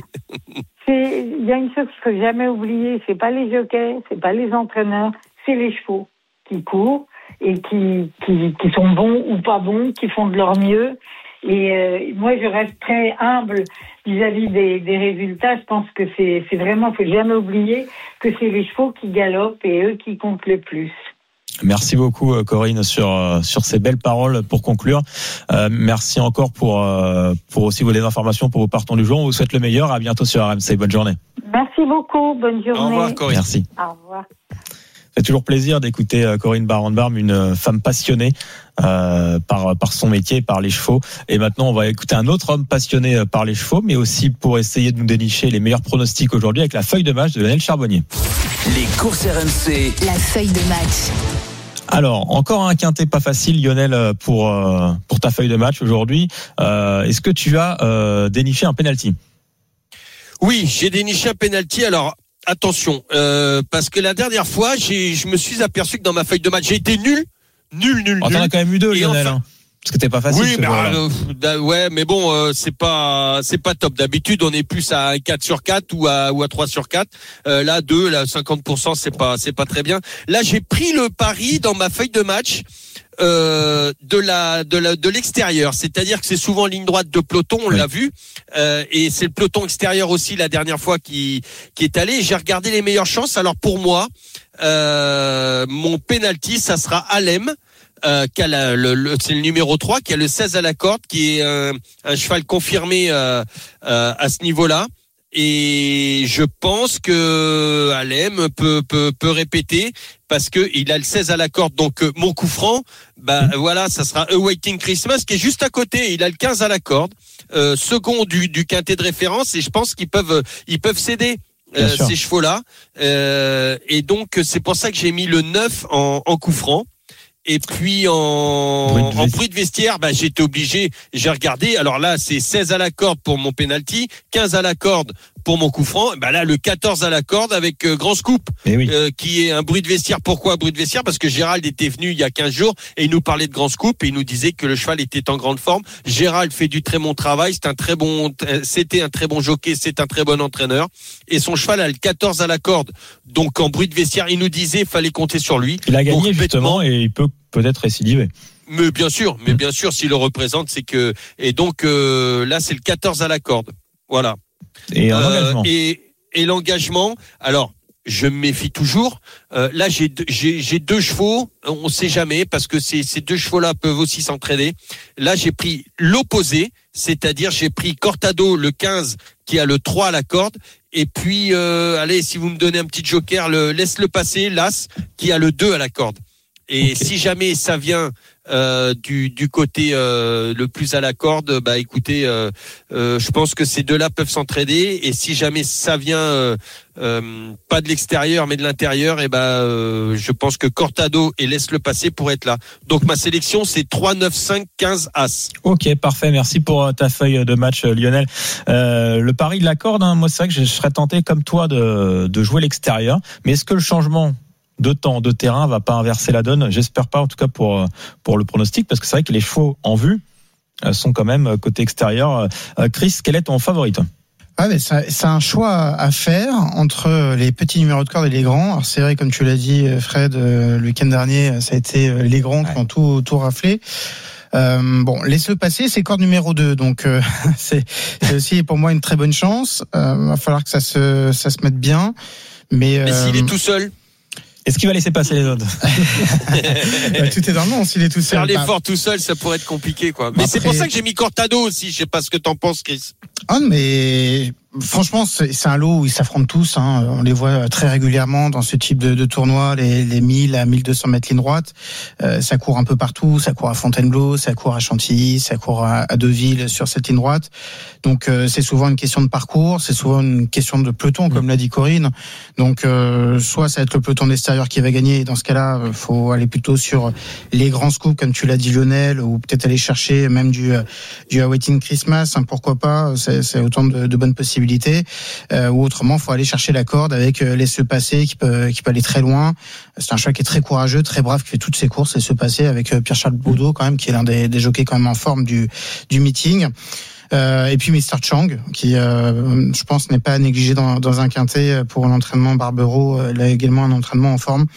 Il y a une chose qu'il ne faut jamais oublier, c'est pas les jockeys, c'est pas les entraîneurs, c'est les chevaux qui courent et qui, qui, qui sont bons ou pas bons, qui font de leur mieux. Et euh, moi, je reste très humble vis-à-vis des, des résultats. Je pense que c'est, c'est vraiment, il ne faut jamais oublier que c'est les chevaux qui galopent et eux qui comptent le plus. Merci beaucoup Corinne sur sur ces belles paroles pour conclure. Euh, merci encore pour euh, pour aussi vos les informations pour vos partants du jour. On vous souhaite le meilleur. À bientôt sur R M C. Bonne journée. Merci beaucoup. Bonne journée. Au revoir Corinne. Merci. Au revoir. C'est toujours plaisir d'écouter Corinne Barenbarm, une femme passionnée euh, par par son métier, par les chevaux. Et maintenant, on va écouter un autre homme passionné par les chevaux, mais aussi pour essayer de nous dénicher les meilleurs pronostics aujourd'hui avec la feuille de match de Lionel Charbonnier. Les courses R M C. La feuille de match. Alors, encore un quintet pas facile, Lionel, pour euh, pour ta feuille de match aujourd'hui. Euh, est-ce que tu as euh, déniché un penalty ? Oui, j'ai déniché un penalty. Alors, attention, euh, parce que la dernière fois, j'ai, je me suis aperçu que dans ma feuille de match, j'ai été nul, nul, nul, oh, nul. T'en as quand même eu deux, Lionel. Enfin, hein. Parce que t'es pas facile. Oui, mais euh, bah, ouais, mais bon, euh, c'est pas, c'est pas top. D'habitude, on est plus à un quatre sur quatre ou à ou à trois sur quatre. Euh, là, deux, là, cinquante pour cent, c'est pas, c'est pas très bien. Là, j'ai pris le pari dans ma feuille de match. Euh, de la de la de l'extérieur, c'est-à-dire que c'est souvent ligne droite de peloton, on oui. l'a vu, euh, et c'est le peloton extérieur aussi la dernière fois qui qui est allé. J'ai regardé les meilleures chances. Alors pour moi, euh, mon penalty, ça sera Alem. Euh, qui a la, le, le, c'est le numéro trois, qui a le seize à la corde, qui est un, un cheval confirmé euh, euh, à ce niveau-là. Et je pense que Alem peut peut peut répéter parce que il a le seize à la corde. Donc euh, mon coup franc, bah mmh. voilà, ça sera Awaiting Christmas qui est juste à côté. Il a le quinze à la corde, euh, second du du quintet de référence, et je pense qu'ils peuvent ils peuvent céder. Euh, ces chevaux-là. Euh, et donc c'est pour ça que j'ai mis le neuf en, en coup franc. Et puis en bruit de, en bruit de vestiaire, bah j'étais obligé, j'ai regardé. Alors là, c'est seize à la corde pour mon penalty, quinze à la corde pour mon coup franc. Bah là, le quatorze à la corde avec euh, Grand Scoop, oui. euh, qui est un bruit de vestiaire. Pourquoi bruit de vestiaire ? Parce que Gérald était venu il y a quinze jours et il nous parlait de Grand Scoop et il nous disait que le cheval était en grande forme. Gérald fait du très bon travail, c'est un très bon, c'était un très bon jockey, c'est un très bon entraîneur. Et son cheval a le quatorze à la corde. Donc en bruit de vestiaire, il nous disait fallait compter sur lui. Il a gagné donc, justement et il peut peut-être récidiver. Mais bien sûr, mais bien sûr, s'il le représente, c'est que et donc euh, là c'est le quatorze à la corde. Voilà. Et un euh, engagement. Et, et l'engagement. Alors, je me méfie toujours. Euh, là, j'ai deux, j'ai, j'ai deux chevaux. On ne sait jamais parce que ces, ces deux chevaux-là peuvent aussi s'entraîner. Là, j'ai pris l'opposé, c'est-à-dire j'ai pris Cortado le quinze qui a le trois à la corde. Et puis, euh, allez, si vous me donnez un petit joker, le laisse-le passer, l'As qui a le deux à la corde. Et okay. Si jamais ça vient euh, du, du côté euh, le plus à la corde, bah écoutez, euh, euh, je pense que ces deux-là peuvent s'entraider. Et si jamais ça vient euh, euh, pas de l'extérieur mais de l'intérieur, et bah euh, je pense que Cortado et laisse-le passer pour être là. Donc ma sélection c'est trois, neuf, cinq, quinze, As. Ok, parfait. Merci pour ta feuille de match, Lionel. Euh, le pari de la corde, hein, moi c'est vrai que je serais tenté comme toi de, de jouer l'extérieur. Mais est-ce que le changement deux temps, deux terrains, va pas inverser la donne. J'espère pas, en tout cas pour pour le pronostic, parce que c'est vrai que les chevaux en vue sont quand même côté extérieur. Chris, quel est ton favori, toi ? Ah mais c'est, c'est un choix à faire entre les petits numéros de corde et les grands. Alors c'est vrai, comme tu l'as dit, Fred, le week-end dernier, ça a été les grands qui ont tout, tout raflé. Euh, bon, laisse-le passer, c'est corde numéro deux, donc euh, c'est, c'est aussi pour moi une très bonne chance. Il euh, va falloir que ça se, ça se mette bien. Mais, mais euh, s'il est tout seul, est-ce qu'il va laisser passer les autres? Bah, tout est dans le nom, s'il est tout seul. Faire l'effort tout seul, ça pourrait être compliqué, quoi. Mais après, c'est pour ça que j'ai mis Cortado aussi. Je sais pas ce que t'en penses, Chris. Ah, mais franchement, c'est, c'est un lot où ils s'affrontent tous. Hein. On les voit très régulièrement dans ce type de, de tournoi, les, les mille à mille deux cents mètres ligne droite. Euh, ça court un peu partout. Ça court à Fontainebleau, ça court à Chantilly, ça court à, à Deauville sur cette ligne droite. Donc, euh, c'est souvent une question de parcours, c'est souvent une question de peloton, comme l'a dit Corinne. Donc, euh, soit ça va être le peloton d'extérieur qui va gagner. Et dans ce cas-là, il faut aller plutôt sur les grands scoops, comme tu l'as dit, Lionel, ou peut-être aller chercher même du, du Awaiting Christmas. Hein, pourquoi pas? C'est, c'est autant de, de bonnes possibilités. Euh, ou autrement, faut aller chercher la corde avec euh, les Se Passer qui peut qui peut aller très loin. C'est un choix qui est très courageux, très brave, qui fait toutes ses courses, les Se Passer avec euh, Pierre-Charles Boudot quand même, qui est l'un des, des jockeys quand même en forme du du meeting. Euh, et puis Mister Chang, qui euh, je pense n'est pas à négliger dans dans un quintet pour l'entraînement Barbero. Il a également un entraînement en forme.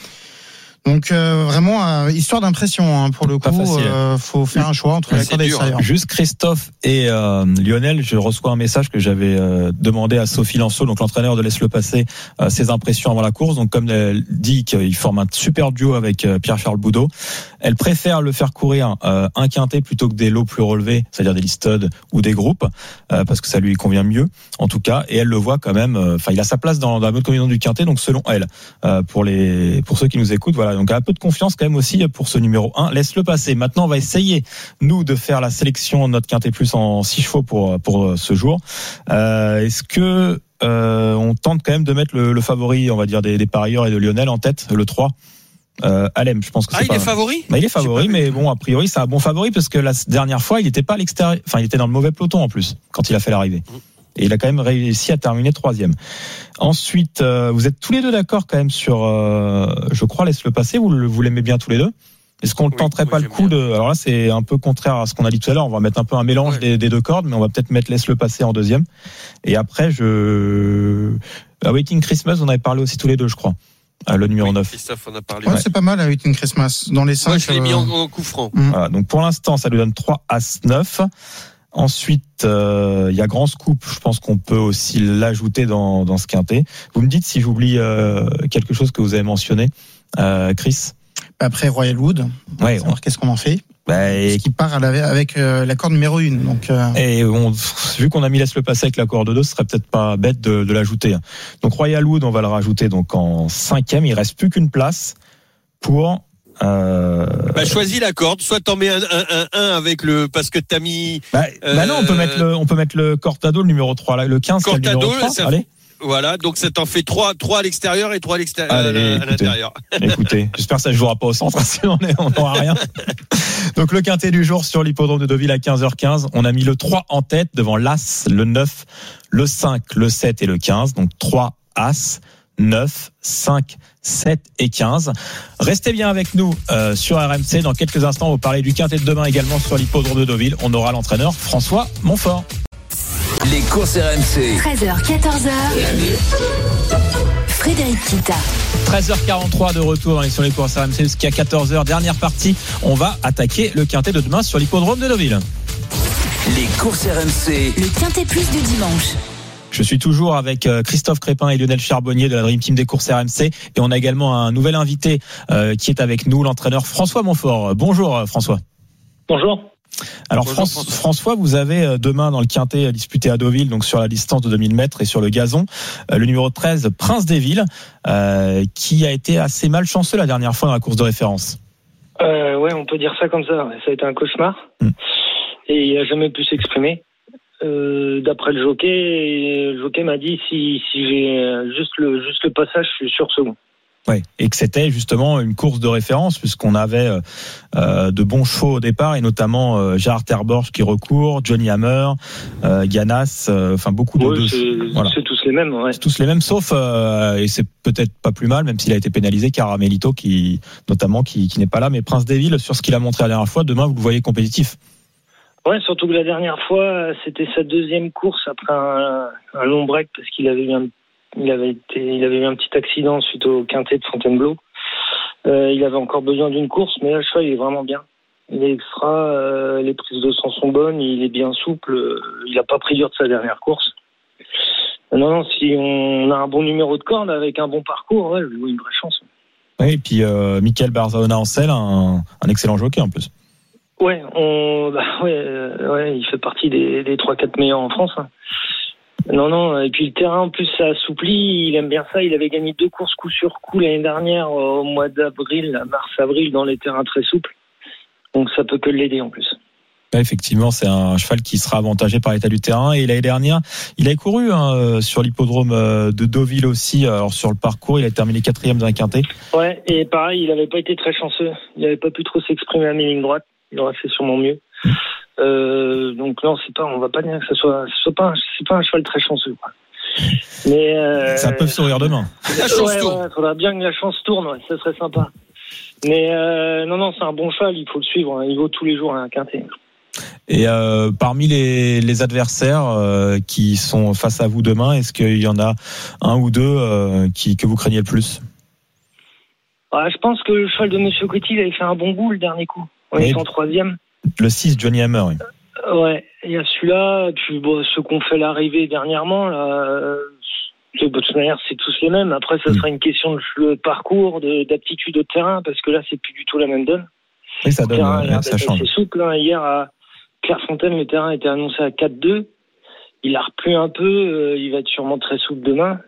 Donc euh, vraiment euh, histoire d'impression hein, pour le coup, il euh, faut faire un choix entre la corde et l'extérieur. Juste Christophe et euh, Lionel, je reçois un message que j'avais euh, demandé à Sophie Lanceau, donc l'entraîneur de Laisse le passer, euh, ses impressions avant la course. Donc comme elle dit qu'il forme un super duo avec euh, Pierre-Charles Boudot, elle préfère le faire courir euh, un quintet plutôt que des lots plus relevés, c'est-à-dire des listed ou des groupes, euh, parce que ça lui convient mieux en tout cas. Et elle le voit quand même. Enfin, euh, il a sa place dans, dans la bonne combinaison du quintet. Donc selon elle, euh, pour les pour ceux qui nous écoutent, voilà. Donc un peu de confiance quand même aussi pour ce numéro un. Laisse-le passer. Maintenant, on va essayer, nous, de faire la sélection de notre quintet plus en six chevaux pour, pour ce jour. Euh, est-ce que euh, on tente quand même de mettre le, le favori, on va dire, des, des parieurs et de Lionel en tête, le trois euh, Alem, je pense que ah, c'est il pas... est favori bah, il est favori, mais bon, a priori, c'est un bon favori parce que la dernière fois, il n'était pas à l'extérieur. Enfin, il était dans le mauvais peloton en plus, quand il a fait l'arrivée. Mmh. Et il a quand même réussi à terminer troisième. Ensuite, euh, vous êtes tous les deux d'accord quand même sur, euh, je crois, laisse-le passer. Vous, vous l'aimez bien tous les deux. Est-ce qu'on ne oui, tenterait oui, pas le coup bien. de... Alors là, c'est un peu contraire à ce qu'on a dit tout à l'heure. On va mettre un peu un mélange ouais. des, des deux cordes, mais on va peut-être mettre laisse-le passer en deuxième. Et après, je... Awaiting Christmas, on avait parlé aussi tous les deux, je crois. Le numéro oui, neuf. Christophe, on a parlé. Ouais, ouais. C'est pas mal, Awaiting Christmas. Dans les cinq. Moi, je l'ai euh... mis en, en coup franc. Mmh. Voilà, donc pour l'instant, ça nous donne trois As neuf. Ensuite, il euh, y a Grand Scoop. Je pense qu'on peut aussi l'ajouter dans, dans ce quintet. Vous me dites si j'oublie euh, quelque chose que vous avez mentionné, euh, Chris. Après Royal Wood. Ouais. On... Qu'est-ce qu'on en fait bah, et... Ce qui part à la... avec euh, la corde numéro une. Donc. Euh... Et on... vu qu'on a mis laisse le passer avec la corde deux, ce serait peut-être pas bête de, de l'ajouter. Donc Royal Wood, on va le rajouter donc en cinquième. Il reste plus qu'une place pour. Euh... Bah, choisis la corde, soit t'en mets un, un, un, un avec le, parce que t'as mis, bah, euh... bah non, on peut mettre le, on peut mettre le Cortado, le numéro trois, là, le quinze, Cortado, le numéro trois. Ça... Allez. Voilà, donc ça t'en fait trois, trois à l'extérieur et trois à l'extérieur, Allez, à, écoutez, à l'intérieur. Écoutez, j'espère que ça ne jouera pas au centre, sinon on n'aura rien. Donc le quintet du jour sur l'hippodrome de Deauville à quinze heures quinze. On a mis le trois en tête devant l'As, le neuf, le cinq, le sept et le quinze. Donc trois As, neuf, cinq, sept et quinze. Restez bien avec nous euh, sur R M C. Dans quelques instants, on va parler du quintet de demain également sur l'hippodrome de Deauville. On aura l'entraîneur François Montfort. Les courses R M C. treize heures, quatorze heures. Frédéric Kita. treize heures quarante-trois de retour dans les, sur les courses R M C jusqu'à quatorze heures. Dernière partie. On va attaquer le quintet de demain sur l'hippodrome de Deauville. Les courses R M C. Le quintet plus du dimanche. Je suis toujours avec Christophe Crépin et Lionel Charbonnier de la Dream Team des courses R M C. Et on a également un nouvel invité euh, qui est avec nous, l'entraîneur François Montfort. Bonjour François. Bonjour. Alors Bonjour, François. François, vous avez demain dans le quintet disputé à Deauville, donc sur la distance de deux mille mètres et sur le gazon, le numéro treize, Prince des Villes, euh, qui a été assez malchanceux la dernière fois dans la course de référence. Euh, ouais, on peut dire ça comme ça. Ça a été un cauchemar. Hum. Et il n'a jamais pu s'exprimer. Euh, d'après le jockey, le jockey m'a dit si, si j'ai juste le, juste le passage, je suis sûr second. Ouais, et que c'était justement une course de référence puisqu'on avait euh, de bons chevaux au départ et notamment euh, Gérard Terborch qui recourt, Johnny Hammer, euh, Ganas, euh, enfin beaucoup de. Ouais, de c'est, voilà. c'est tous les mêmes. Ouais. C'est tous les mêmes, sauf euh, et c'est peut-être pas plus mal, même s'il a été pénalisé, Caramelito qui notamment qui, qui n'est pas là, mais Prince Deville sur ce qu'il a montré la dernière fois, demain vous le voyez compétitif. Ouais, surtout que la dernière fois c'était sa deuxième course après un, un long break parce qu'il avait eu un Il avait été, il avait eu un petit accident suite au quintet de Fontainebleau. Euh, il avait encore besoin d'une course, mais là, le cheval, il est vraiment bien. Il est extra, euh, les prises de sang sont bonnes, il est bien souple. Euh, il n'a pas pris dur de sa dernière course. Euh, non, non, si on a un bon numéro de corde avec un bon parcours, ouais, je lui vois une vraie chance. Oui, et puis euh, Michael Barzalona en selle, un, un excellent jockey en plus. Ouais, on, bah, ouais, euh, ouais, il fait partie des, des trois quatre meilleurs en France. Hein. Non, non, et puis le terrain en plus ça assouplit, il aime bien ça, il avait gagné deux courses coup sur coup l'année dernière au mois d'avril, mars-avril dans les terrains très souples, donc ça peut que l'aider en plus. Ouais, effectivement, c'est un cheval qui sera avantagé par l'état du terrain et l'année dernière, il a couru hein, sur l'hippodrome de Deauville aussi, alors sur le parcours, il a terminé quatrième d'un quintet. Ouais, et pareil, il n'avait pas été très chanceux, il n'avait pas pu trop s'exprimer à mi-ligne droite, il aurait fait sûrement mieux. Mmh. Euh, donc non, c'est pas, on va pas dire que ce soit, ce soit pas, un, c'est pas un cheval très chanceux, quoi. Mais euh, ça peut sourire demain. La chance ouais, tourne. Ouais, faudra bien que la chance tourne, ouais, ça serait sympa. Mais euh, non, non, c'est un bon cheval, il faut le suivre. Hein, il vaut tous les jours un quintet. Et euh, parmi les, les adversaires euh, qui sont face à vous demain, est-ce qu'il y en a un ou deux euh, qui que vous craignez le plus? Ah, je pense que le cheval de Monsieur Coty, il avait fait un bon bout le dernier coup. On est en troisième. Le six, Johnny Hammer, oui. Euh, ouais, il y a celui-là, puis bon, ceux qu'on fait l'arrivée dernièrement, là, euh, de toute manière, c'est tous les mêmes. Après, ça sera une question de, de parcours, de, d'aptitude au terrain, parce que là, c'est plus du tout la même donne. Oui, ça le donne, terrain, euh, ça change. C'est souple, hein. Hier, à Clairefontaine, le terrain était annoncé à quatre deux. Il a replu un peu, euh, il va être sûrement très souple demain.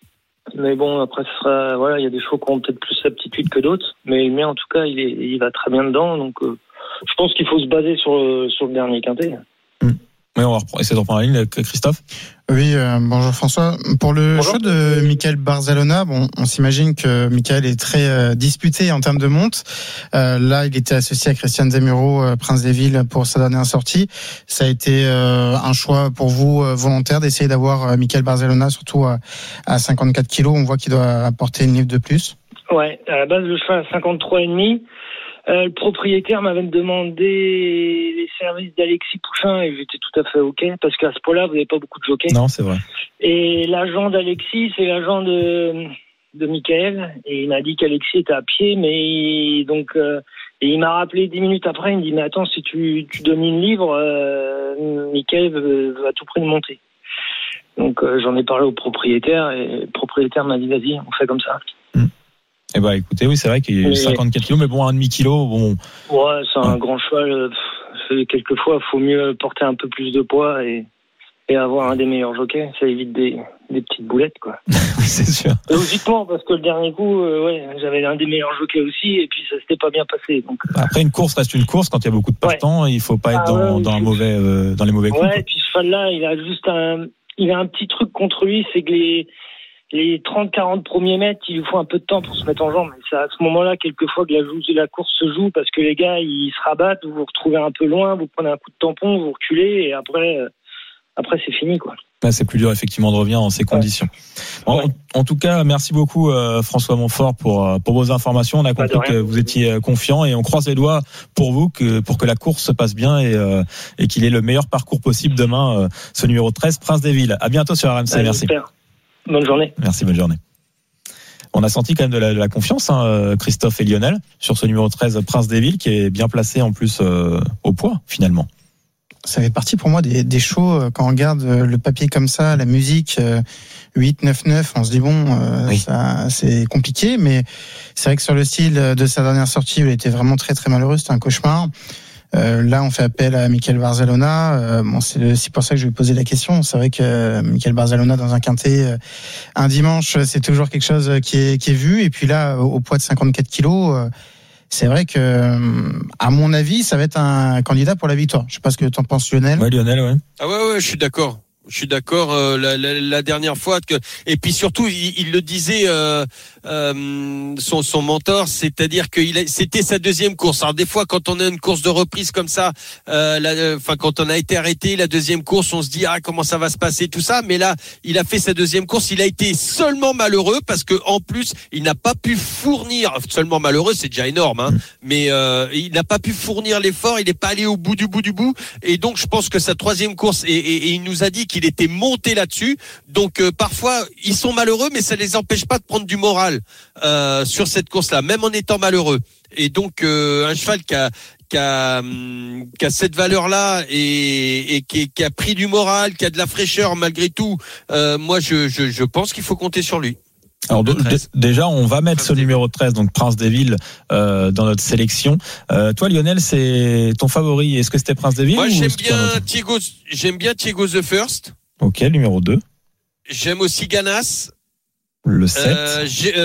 Mais bon, après, ce sera, voilà, il y a des chevaux qui ont peut-être plus d'aptitude que d'autres. Mais le mien, en tout cas, il, est, il va très bien dedans, donc, euh, je pense qu'il faut se baser sur le, sur le dernier quintet. Mmh. Oui, on va essayer de reprendre la ligne, Christophe. Oui, euh, bonjour François. Pour le bonjour. choix de Michael Barzalona, bon, on s'imagine que Michael est très euh, disputé en termes de monte. Euh, là, il était associé à Christian Zemuro, euh, Prince Deville, pour sa dernière sortie. Ça a été euh, un choix pour vous euh, volontaire d'essayer d'avoir euh, Michael Barzalona, surtout à, à cinquante-quatre kilos. On voit qu'il doit apporter une livre de plus. Ouais, à la base, le cheval à cinquante-trois virgule cinq. Euh, le propriétaire m'avait demandé les services d'Alexis Pouchin et j'étais tout à fait OK parce qu'à ce point-là, vous n'avez pas beaucoup de jockeys. Non, c'est vrai. Et l'agent d'Alexis, c'est l'agent de, de Michael et il m'a dit qu'Alexis était à pied, mais il, donc euh, et il m'a rappelé dix minutes après, il me dit mais attends, si tu, tu donnes une livre, euh, Michael veut, veut à tout prix de monter. Donc euh, j'en ai parlé au propriétaire et le propriétaire m'a dit vas-y, on fait comme ça. Mmh. Eh ben, écoutez, oui, c'est vrai qu'il y a eu cinquante-quatre kilos, mais bon, un demi-kilo, bon. Ouais, c'est un ouais. grand cheval. Pff, quelquefois, il faut mieux porter un peu plus de poids et, et avoir un des meilleurs jockeys. Ça évite des, des petites boulettes, quoi. Oui, c'est sûr. Logiquement, parce que le dernier coup, euh, ouais, j'avais un des meilleurs jockeys aussi, et puis ça s'était pas bien passé. Donc, euh... Après, une course reste une course. Quand il y a beaucoup de partants, ouais. il faut pas être ah, dans, ouais, dans, un mauvais, euh, dans les mauvais coups. Ouais, et puis ce cheval-là, il a juste un, il a un petit truc contre lui, c'est que les, les trente quarante premiers mètres, il lui faut un peu de temps pour se mettre en jambe. C'est à ce moment-là, quelquefois, que la, joue, la course se joue parce que les gars, ils se rabattent, vous vous retrouvez un peu loin, vous prenez un coup de tampon, vous reculez et après, euh, après c'est fini, quoi. Là, c'est plus dur, effectivement, de revenir dans ces conditions. Ouais. En, en tout cas, merci beaucoup, euh, François Montfort, pour, pour vos informations. On a compris que vous étiez confiant et on croise les doigts pour vous, que, pour que la course se passe bien et, euh, et qu'il ait le meilleur parcours possible demain, euh, ce numéro treize, Prince Deville. À bientôt sur R M C. Ouais, merci. J'espère. Bonne journée. Merci, bonne journée. On a senti quand même de la, de la confiance, hein, Christophe et Lionel, sur ce numéro treize, Prince Deville, qui est bien placé en plus euh, au poids, finalement. Ça fait partie pour moi des, des shows, quand on regarde le papier comme ça, la musique, euh, huit, neuf, neuf, on se dit bon, euh, oui. ça, c'est compliqué, mais c'est vrai que sur le style de sa dernière sortie, il était vraiment très très malheureux, c'était un cauchemar. Euh, là, on fait appel à Michael Barzalona. Euh, bon, c'est aussi pour ça que je vais poser la question. C'est vrai que euh, Michael Barzalona dans un quintet, euh, un dimanche, c'est toujours quelque chose qui est, qui est vu. Et puis là, au, au poids de cinquante-quatre kilos, euh, c'est vrai que, euh, à mon avis, ça va être un candidat pour la victoire. Je sais pas ce que t'en penses, Lionel. Ouais, Lionel, ouais. Ah ouais, ouais, je suis d'accord. Je suis d'accord. Euh, la, la, la dernière fois que et puis surtout, il, il le disait euh, euh, son, son mentor, c'est-à-dire que il a, c'était sa deuxième course. Alors des fois, quand on a une course de reprise comme ça, euh, la, enfin quand on a été arrêté, la deuxième course, on se dit ah comment ça va se passer tout ça. Mais là, il a fait sa deuxième course, il a été seulement malheureux parce que en plus, il n'a pas pu fournir. Seulement malheureux, c'est déjà énorme, hein. Mais euh, il n'a pas pu fournir l'effort, il n'est pas allé au bout du bout du bout. Et donc, je pense que sa troisième course, et, et, et il nous a dit qu'il était monté là-dessus. Donc euh, parfois, ils sont malheureux, mais ça les empêche pas de prendre du moral euh, sur cette course-là, même en étant malheureux. Et donc, euh, un cheval qui a Qui a, qui a cette valeur-là et, et qui, qui a pris du moral, qui a de la fraîcheur malgré tout, euh, moi je, je, je pense qu'il faut compter sur lui. Alors de, d- déjà, on va mettre Prince ce numéro treize, donc Prince des Villes, euh, dans notre sélection. Euh, toi, Lionel, c'est ton favori. Est-ce que c'était Prince des Villes? Moi, j'aime bien Thiago, j'aime bien Thiago the First. Ok, numéro deux. J'aime aussi Ganas. Le sept. Euh,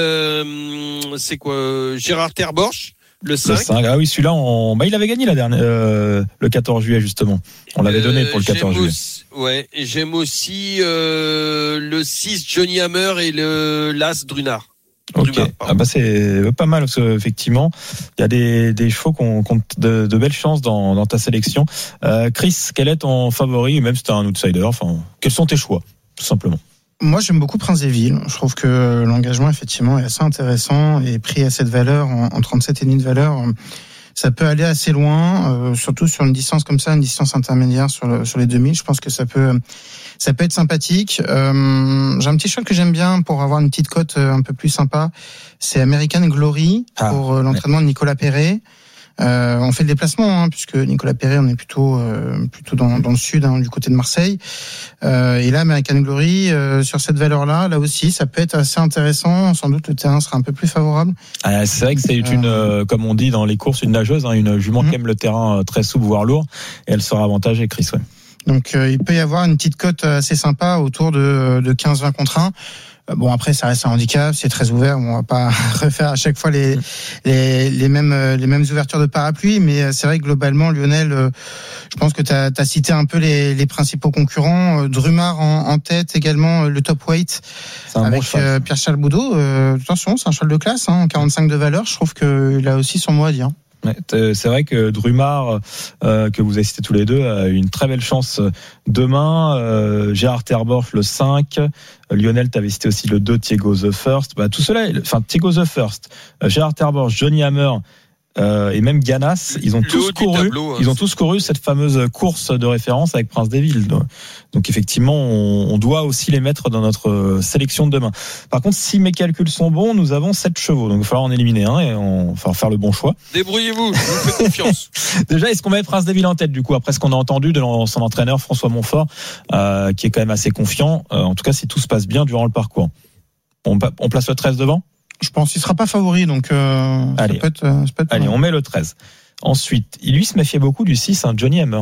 euh, c'est quoi? Gérard Terborch. Le cinq. Le cinq. Ah oui, celui-là, on... bah, il avait gagné la dernière, euh, le quatorze juillet, justement. On l'avait donné pour le quatorze juillet. Aussi, ouais, et j'aime aussi euh, le six Johnny Hammer et le l'As Drunard. Ok, Drumard, ah bah c'est pas mal parce qu'effectivement, il y a des, des chevaux qui ont, qui ont de, de belles chances dans, dans ta sélection. Euh, Chris, quel est ton favori, même si t'es un outsider, enfin, quels sont tes choix, tout simplement? Moi, j'aime beaucoup Prince des Villes. Je trouve que l'engagement, effectivement, est assez intéressant et pris à cette valeur, en, en trente-sept et demi de valeur, ça peut aller assez loin, euh, surtout sur une distance comme ça, une distance intermédiaire sur, le, sur les deux mille. Je pense que ça peut, ça peut être sympathique. Euh, j'ai un petit cheval que j'aime bien pour avoir une petite cote un peu plus sympa. C'est American Glory ah, pour l'entraînement ouais. de Nicolas Perret. Euh, on fait le déplacement, hein, puisque Nicolas Perret, on est plutôt euh, plutôt dans, dans le sud, hein, du côté de Marseille. Euh, et là, American Glory, euh, sur cette valeur-là, là aussi, ça peut être assez intéressant. Sans doute, le terrain sera un peu plus favorable. Ah, c'est vrai que c'est une, euh, comme on dit dans les courses, une nageuse, hein, une jument mmh. qui aime le terrain très souple, voire lourd, et elle sera avantagée, Chris. Ouais. Donc, euh, il peut y avoir une petite cote assez sympa autour de, de quinze vingt contre un. Bon, après, ça reste un handicap, c'est très ouvert. Bon, on va pas refaire à chaque fois les, les, les mêmes, les mêmes ouvertures de parapluie, mais c'est vrai que globalement, Lionel, je pense que tu as cité un peu les, les principaux concurrents. Drumard en, en tête, également le top weight avec bon euh, Pierre-Charles Boudot. Euh, attention, c'est un cheval de classe, hein, quarante-cinq de valeur. Je trouve qu'il a aussi son mot à dire. C'est vrai que Drumard, euh, que vous avez cité tous les deux, a une très belle chance demain. Euh, Gérard Terborch, le cinq. Lionel, tu avais cité aussi le deux, Thiago the First. Bah, tout cela, enfin, Thiago the First, Gérard Terborch, Johnny Hammer, euh, et même Ganas, ils ont le tous couru, tableau, hein, ils ont tous couru cette fameuse course de référence avec Prince des Villes. Donc effectivement, on, on doit aussi les mettre dans notre sélection de demain. Par contre, si mes calculs sont bons, nous avons sept chevaux, donc il va falloir en éliminer un et on va falloir faire le bon choix. Débrouillez-vous, je vous fais confiance. Déjà, est-ce qu'on met Prince des Villes en tête du coup après ce qu'on a entendu de son entraîneur François Montfort, euh, qui est quand même assez confiant. Euh, en tout cas, si tout se passe bien durant le parcours, on, on place le treize devant. Je pense qu'il sera pas favori, donc euh, allez, ça peut être, ça peut être allez, on met le treize. Ensuite, il lui se méfiait beaucoup du six, hein, Johnny Hammer.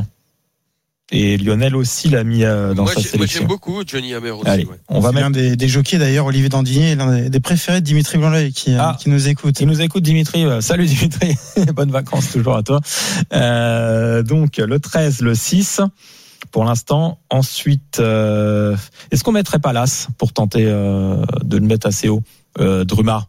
Et Lionel aussi l'a mis euh, dans moi, sa sélection. Moi, j'aime beaucoup Johnny Hammer aussi. Allez, ouais. on va C'est mettre l'un des, des jockeys d'ailleurs, Olivier Dandinier, l'un des, des préférés de Dimitri Blanc-L'Oeil qui, ah, qui nous écoute. Il nous écoute, Dimitri. Salut Dimitri, bonnes vacances toujours à toi. Euh, donc le treize, le six. Pour l'instant, ensuite, euh, est-ce qu'on mettrait pas l'As pour tenter euh, de le mettre assez haut, euh, Drumard,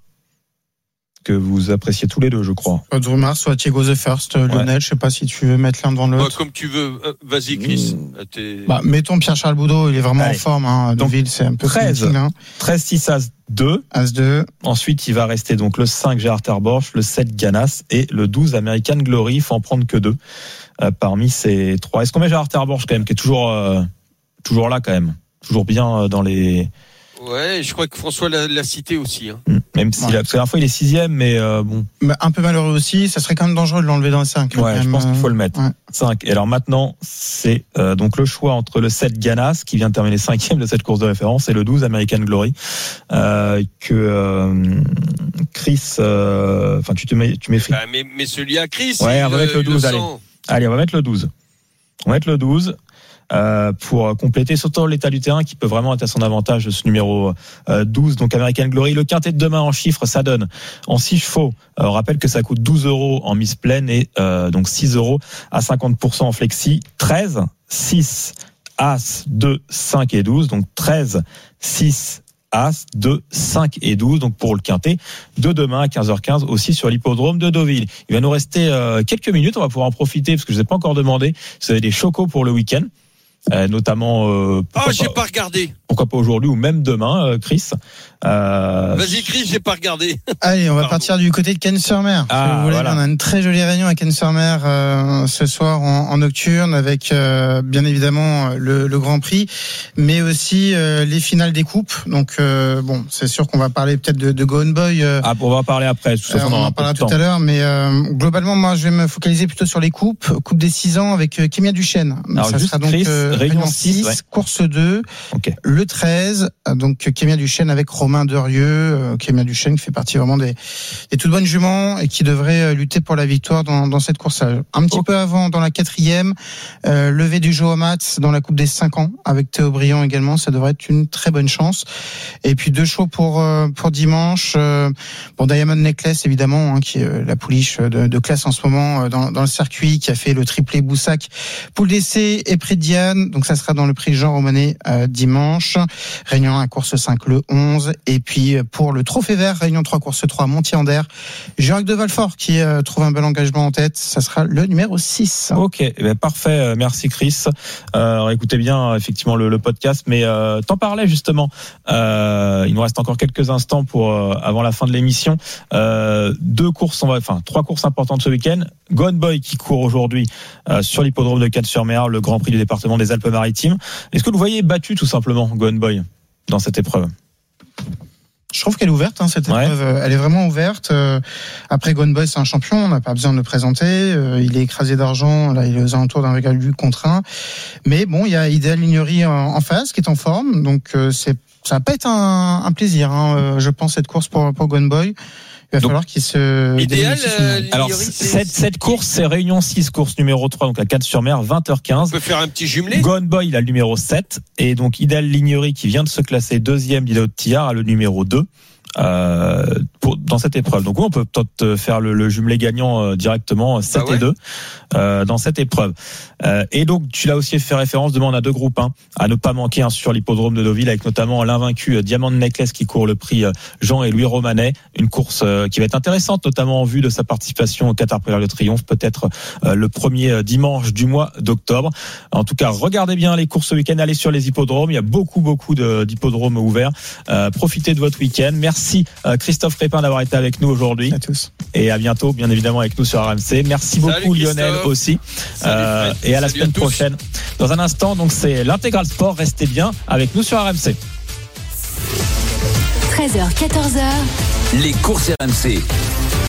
que vous appréciez tous les deux, je crois. Soit Drumard, soit Thiago the First, ouais. Lionel, je sais pas si tu veux mettre l'un devant l'autre. Bah, comme tu veux, vas-y Chris. Mmh. Bah, mettons Pierre-Charles Boudot, il est vraiment Allez. en forme. Hein. Donc Ville, c'est un peu treize, hein. treize, six, As, deux. As deux. Ensuite, il va rester donc le cinq, Gérard Terborch, le sept, Ganas, et le douze, American Glory. Il faut en prendre que deux euh, parmi ces trois. Est-ce qu'on met Gérard Terborch quand même, qui est toujours, euh, toujours là quand même, toujours bien euh, dans les... Ouais, je crois que François l'a, l'a cité aussi. Hein. Même si ouais. la première fois il est sixième, mais euh, bon. Un peu malheureux aussi, ça serait quand même dangereux de l'enlever dans le cinq. Ouais, je pense qu'il faut le mettre. Ouais. cinq. Et alors maintenant, c'est euh, donc le choix entre le sept Ganas, qui vient de terminer cinquième de cette course de référence, et le douze American Glory, euh, que euh, Chris, enfin euh, tu te mets, tu méfies. Bah, mais, mais celui à Chris. Ouais, on va mettre le douze. Le allez. allez, on va mettre le douze. On va mettre le douze. Euh, pour compléter surtout l'état du terrain qui peut vraiment être à son avantage, ce numéro euh, douze, donc American Glory. Le quintet de demain en chiffres, ça donne en six chevaux, euh, on rappelle que ça coûte douze euros en mise pleine et euh, donc six euros à cinquante pour cent en flexi. Treize, six, As, deux, cinq et douze, donc treize, six, As, deux, cinq et douze. Donc pour le quintet de demain à quinze heures quinze aussi sur l'hippodrome de Deauville. Il va nous rester euh, quelques minutes. On va pouvoir en profiter parce que je ne vous ai pas encore demandé si vous avez des chocos pour le week-end. Euh, notamment. Euh, oh, j'ai pas, pas regardé. Pourquoi pas aujourd'hui ou même demain, euh, Chris. Euh... Vas-y, Chris, j'ai pas regardé. Allez, on va Pardon. partir du côté de Cannes-sur-Mer. Ah, si vous voulez, voilà. On a une très jolie réunion à Cannes-sur-Mer euh, ce soir en, en nocturne avec euh, bien évidemment le, le Grand Prix, mais aussi euh, les finales des coupes. Donc euh, bon, c'est sûr qu'on va parler peut-être de, de Go On Boy. Euh, ah, on va en parler après. Tout euh, on en parlera tout à l'heure, mais euh, globalement, moi, je vais me focaliser plutôt sur les coupes. Coupe des six ans avec euh, Kémia Duchesne. Alors, ça juste sera donc Chris, euh, réunion six, ouais. Course deux, okay. Le treize, donc Kémia Duchesne avec Romain Derieux. Kémia Duchesne qui fait partie vraiment des, des toutes bonnes juments et qui devrait lutter pour la victoire dans, dans cette course. Un petit oh. peu avant, dans la quatrième, euh, levée du Joe Mats dans la Coupe des cinq ans avec Théo Briand également. Ça devrait être une très bonne chance. Et puis deux chevaux pour euh, pour dimanche. Euh, pour Diamond Necklace évidemment, hein, qui est euh, la pouliche de, de classe en ce moment euh, dans, dans le circuit, qui a fait le triplé Boussac, Poule d'essai et Prix de Diane. Donc ça sera dans le prix Jean Romanet euh, dimanche. Réunion à course cinq le onze. Et puis pour le Trophée Vert, Réunion trois, course trois, Montier-Ander, Jacques de Valfort qui euh, trouve un bel engagement en tête. Ça sera le numéro six. Ok, eh bien, parfait. Merci Chris. Euh, écoutez bien effectivement le, le podcast, mais euh, t'en parlais justement. Euh, il nous reste encore quelques instants pour euh, avant la fin de l'émission. Euh, deux courses, on va, enfin trois courses importantes ce week-end. Go On Boy qui court aujourd'hui euh, sur l'hippodrome de Cannes-sur-Mer, le Grand Prix du département des Alpes-Maritimes. Est-ce que vous voyez battu tout simplement Go On Boy dans cette épreuve? Je trouve qu'elle est ouverte, hein, cette épreuve. Ouais. Elle est vraiment ouverte. Euh, après, Go On Boy, c'est un champion. On n'a pas besoin de le présenter. Euh, il est écrasé d'argent. Là, il est aux alentours d'un virgule huit contre un. Mais bon, il y a Idéal Lignery en, en face, qui est en forme. Donc, euh, c'est, ça va pas être un, un plaisir, hein, euh, je pense, cette course pour, pour Go On Boy. Il va donc, falloir qu'il se... Idéal, euh, alors, cette, cette course, c'est Réunion six, course numéro trois, donc à Cannes-sur-Mer, vingt heures quinze. On peut faire un petit jumelé. Go On Boy, il a le numéro sept. Et donc, Idéal Lignery, qui vient de se classer deuxième d'Idaho de Tillard, a le numéro deux. Euh, pour, dans cette épreuve. Donc oui, on peut peut-être faire le, le jumelé gagnant euh, directement sept ah ouais. et deux euh, dans cette épreuve. Euh, et donc tu l'as aussi fait référence, demain on a deux groupes un, à ne pas manquer hein, sur l'hippodrome de Deauville avec notamment l'invaincu euh, Diamond Necklace qui court le prix euh, Jean et Louis Romanet, une course euh, qui va être intéressante notamment en vue de sa participation au Qatar Prix de Triomphe, peut-être euh, le premier dimanche du mois d'octobre. En tout cas, regardez bien les courses ce week-end, allez sur les hippodromes, il y a beaucoup beaucoup de, d'hippodromes ouverts. Euh, profitez de votre week-end. Merci Merci Christophe Crépin d'avoir été avec nous aujourd'hui. À tous. Et à bientôt, bien évidemment, avec nous sur R M C. Merci beaucoup Salut, Lionel aussi. Euh, et à la Salut semaine à prochaine. Dans un instant, donc c'est l'Intégral Sport. Restez bien avec nous sur R M C. treize heures, quatorze heures. Les courses R M C.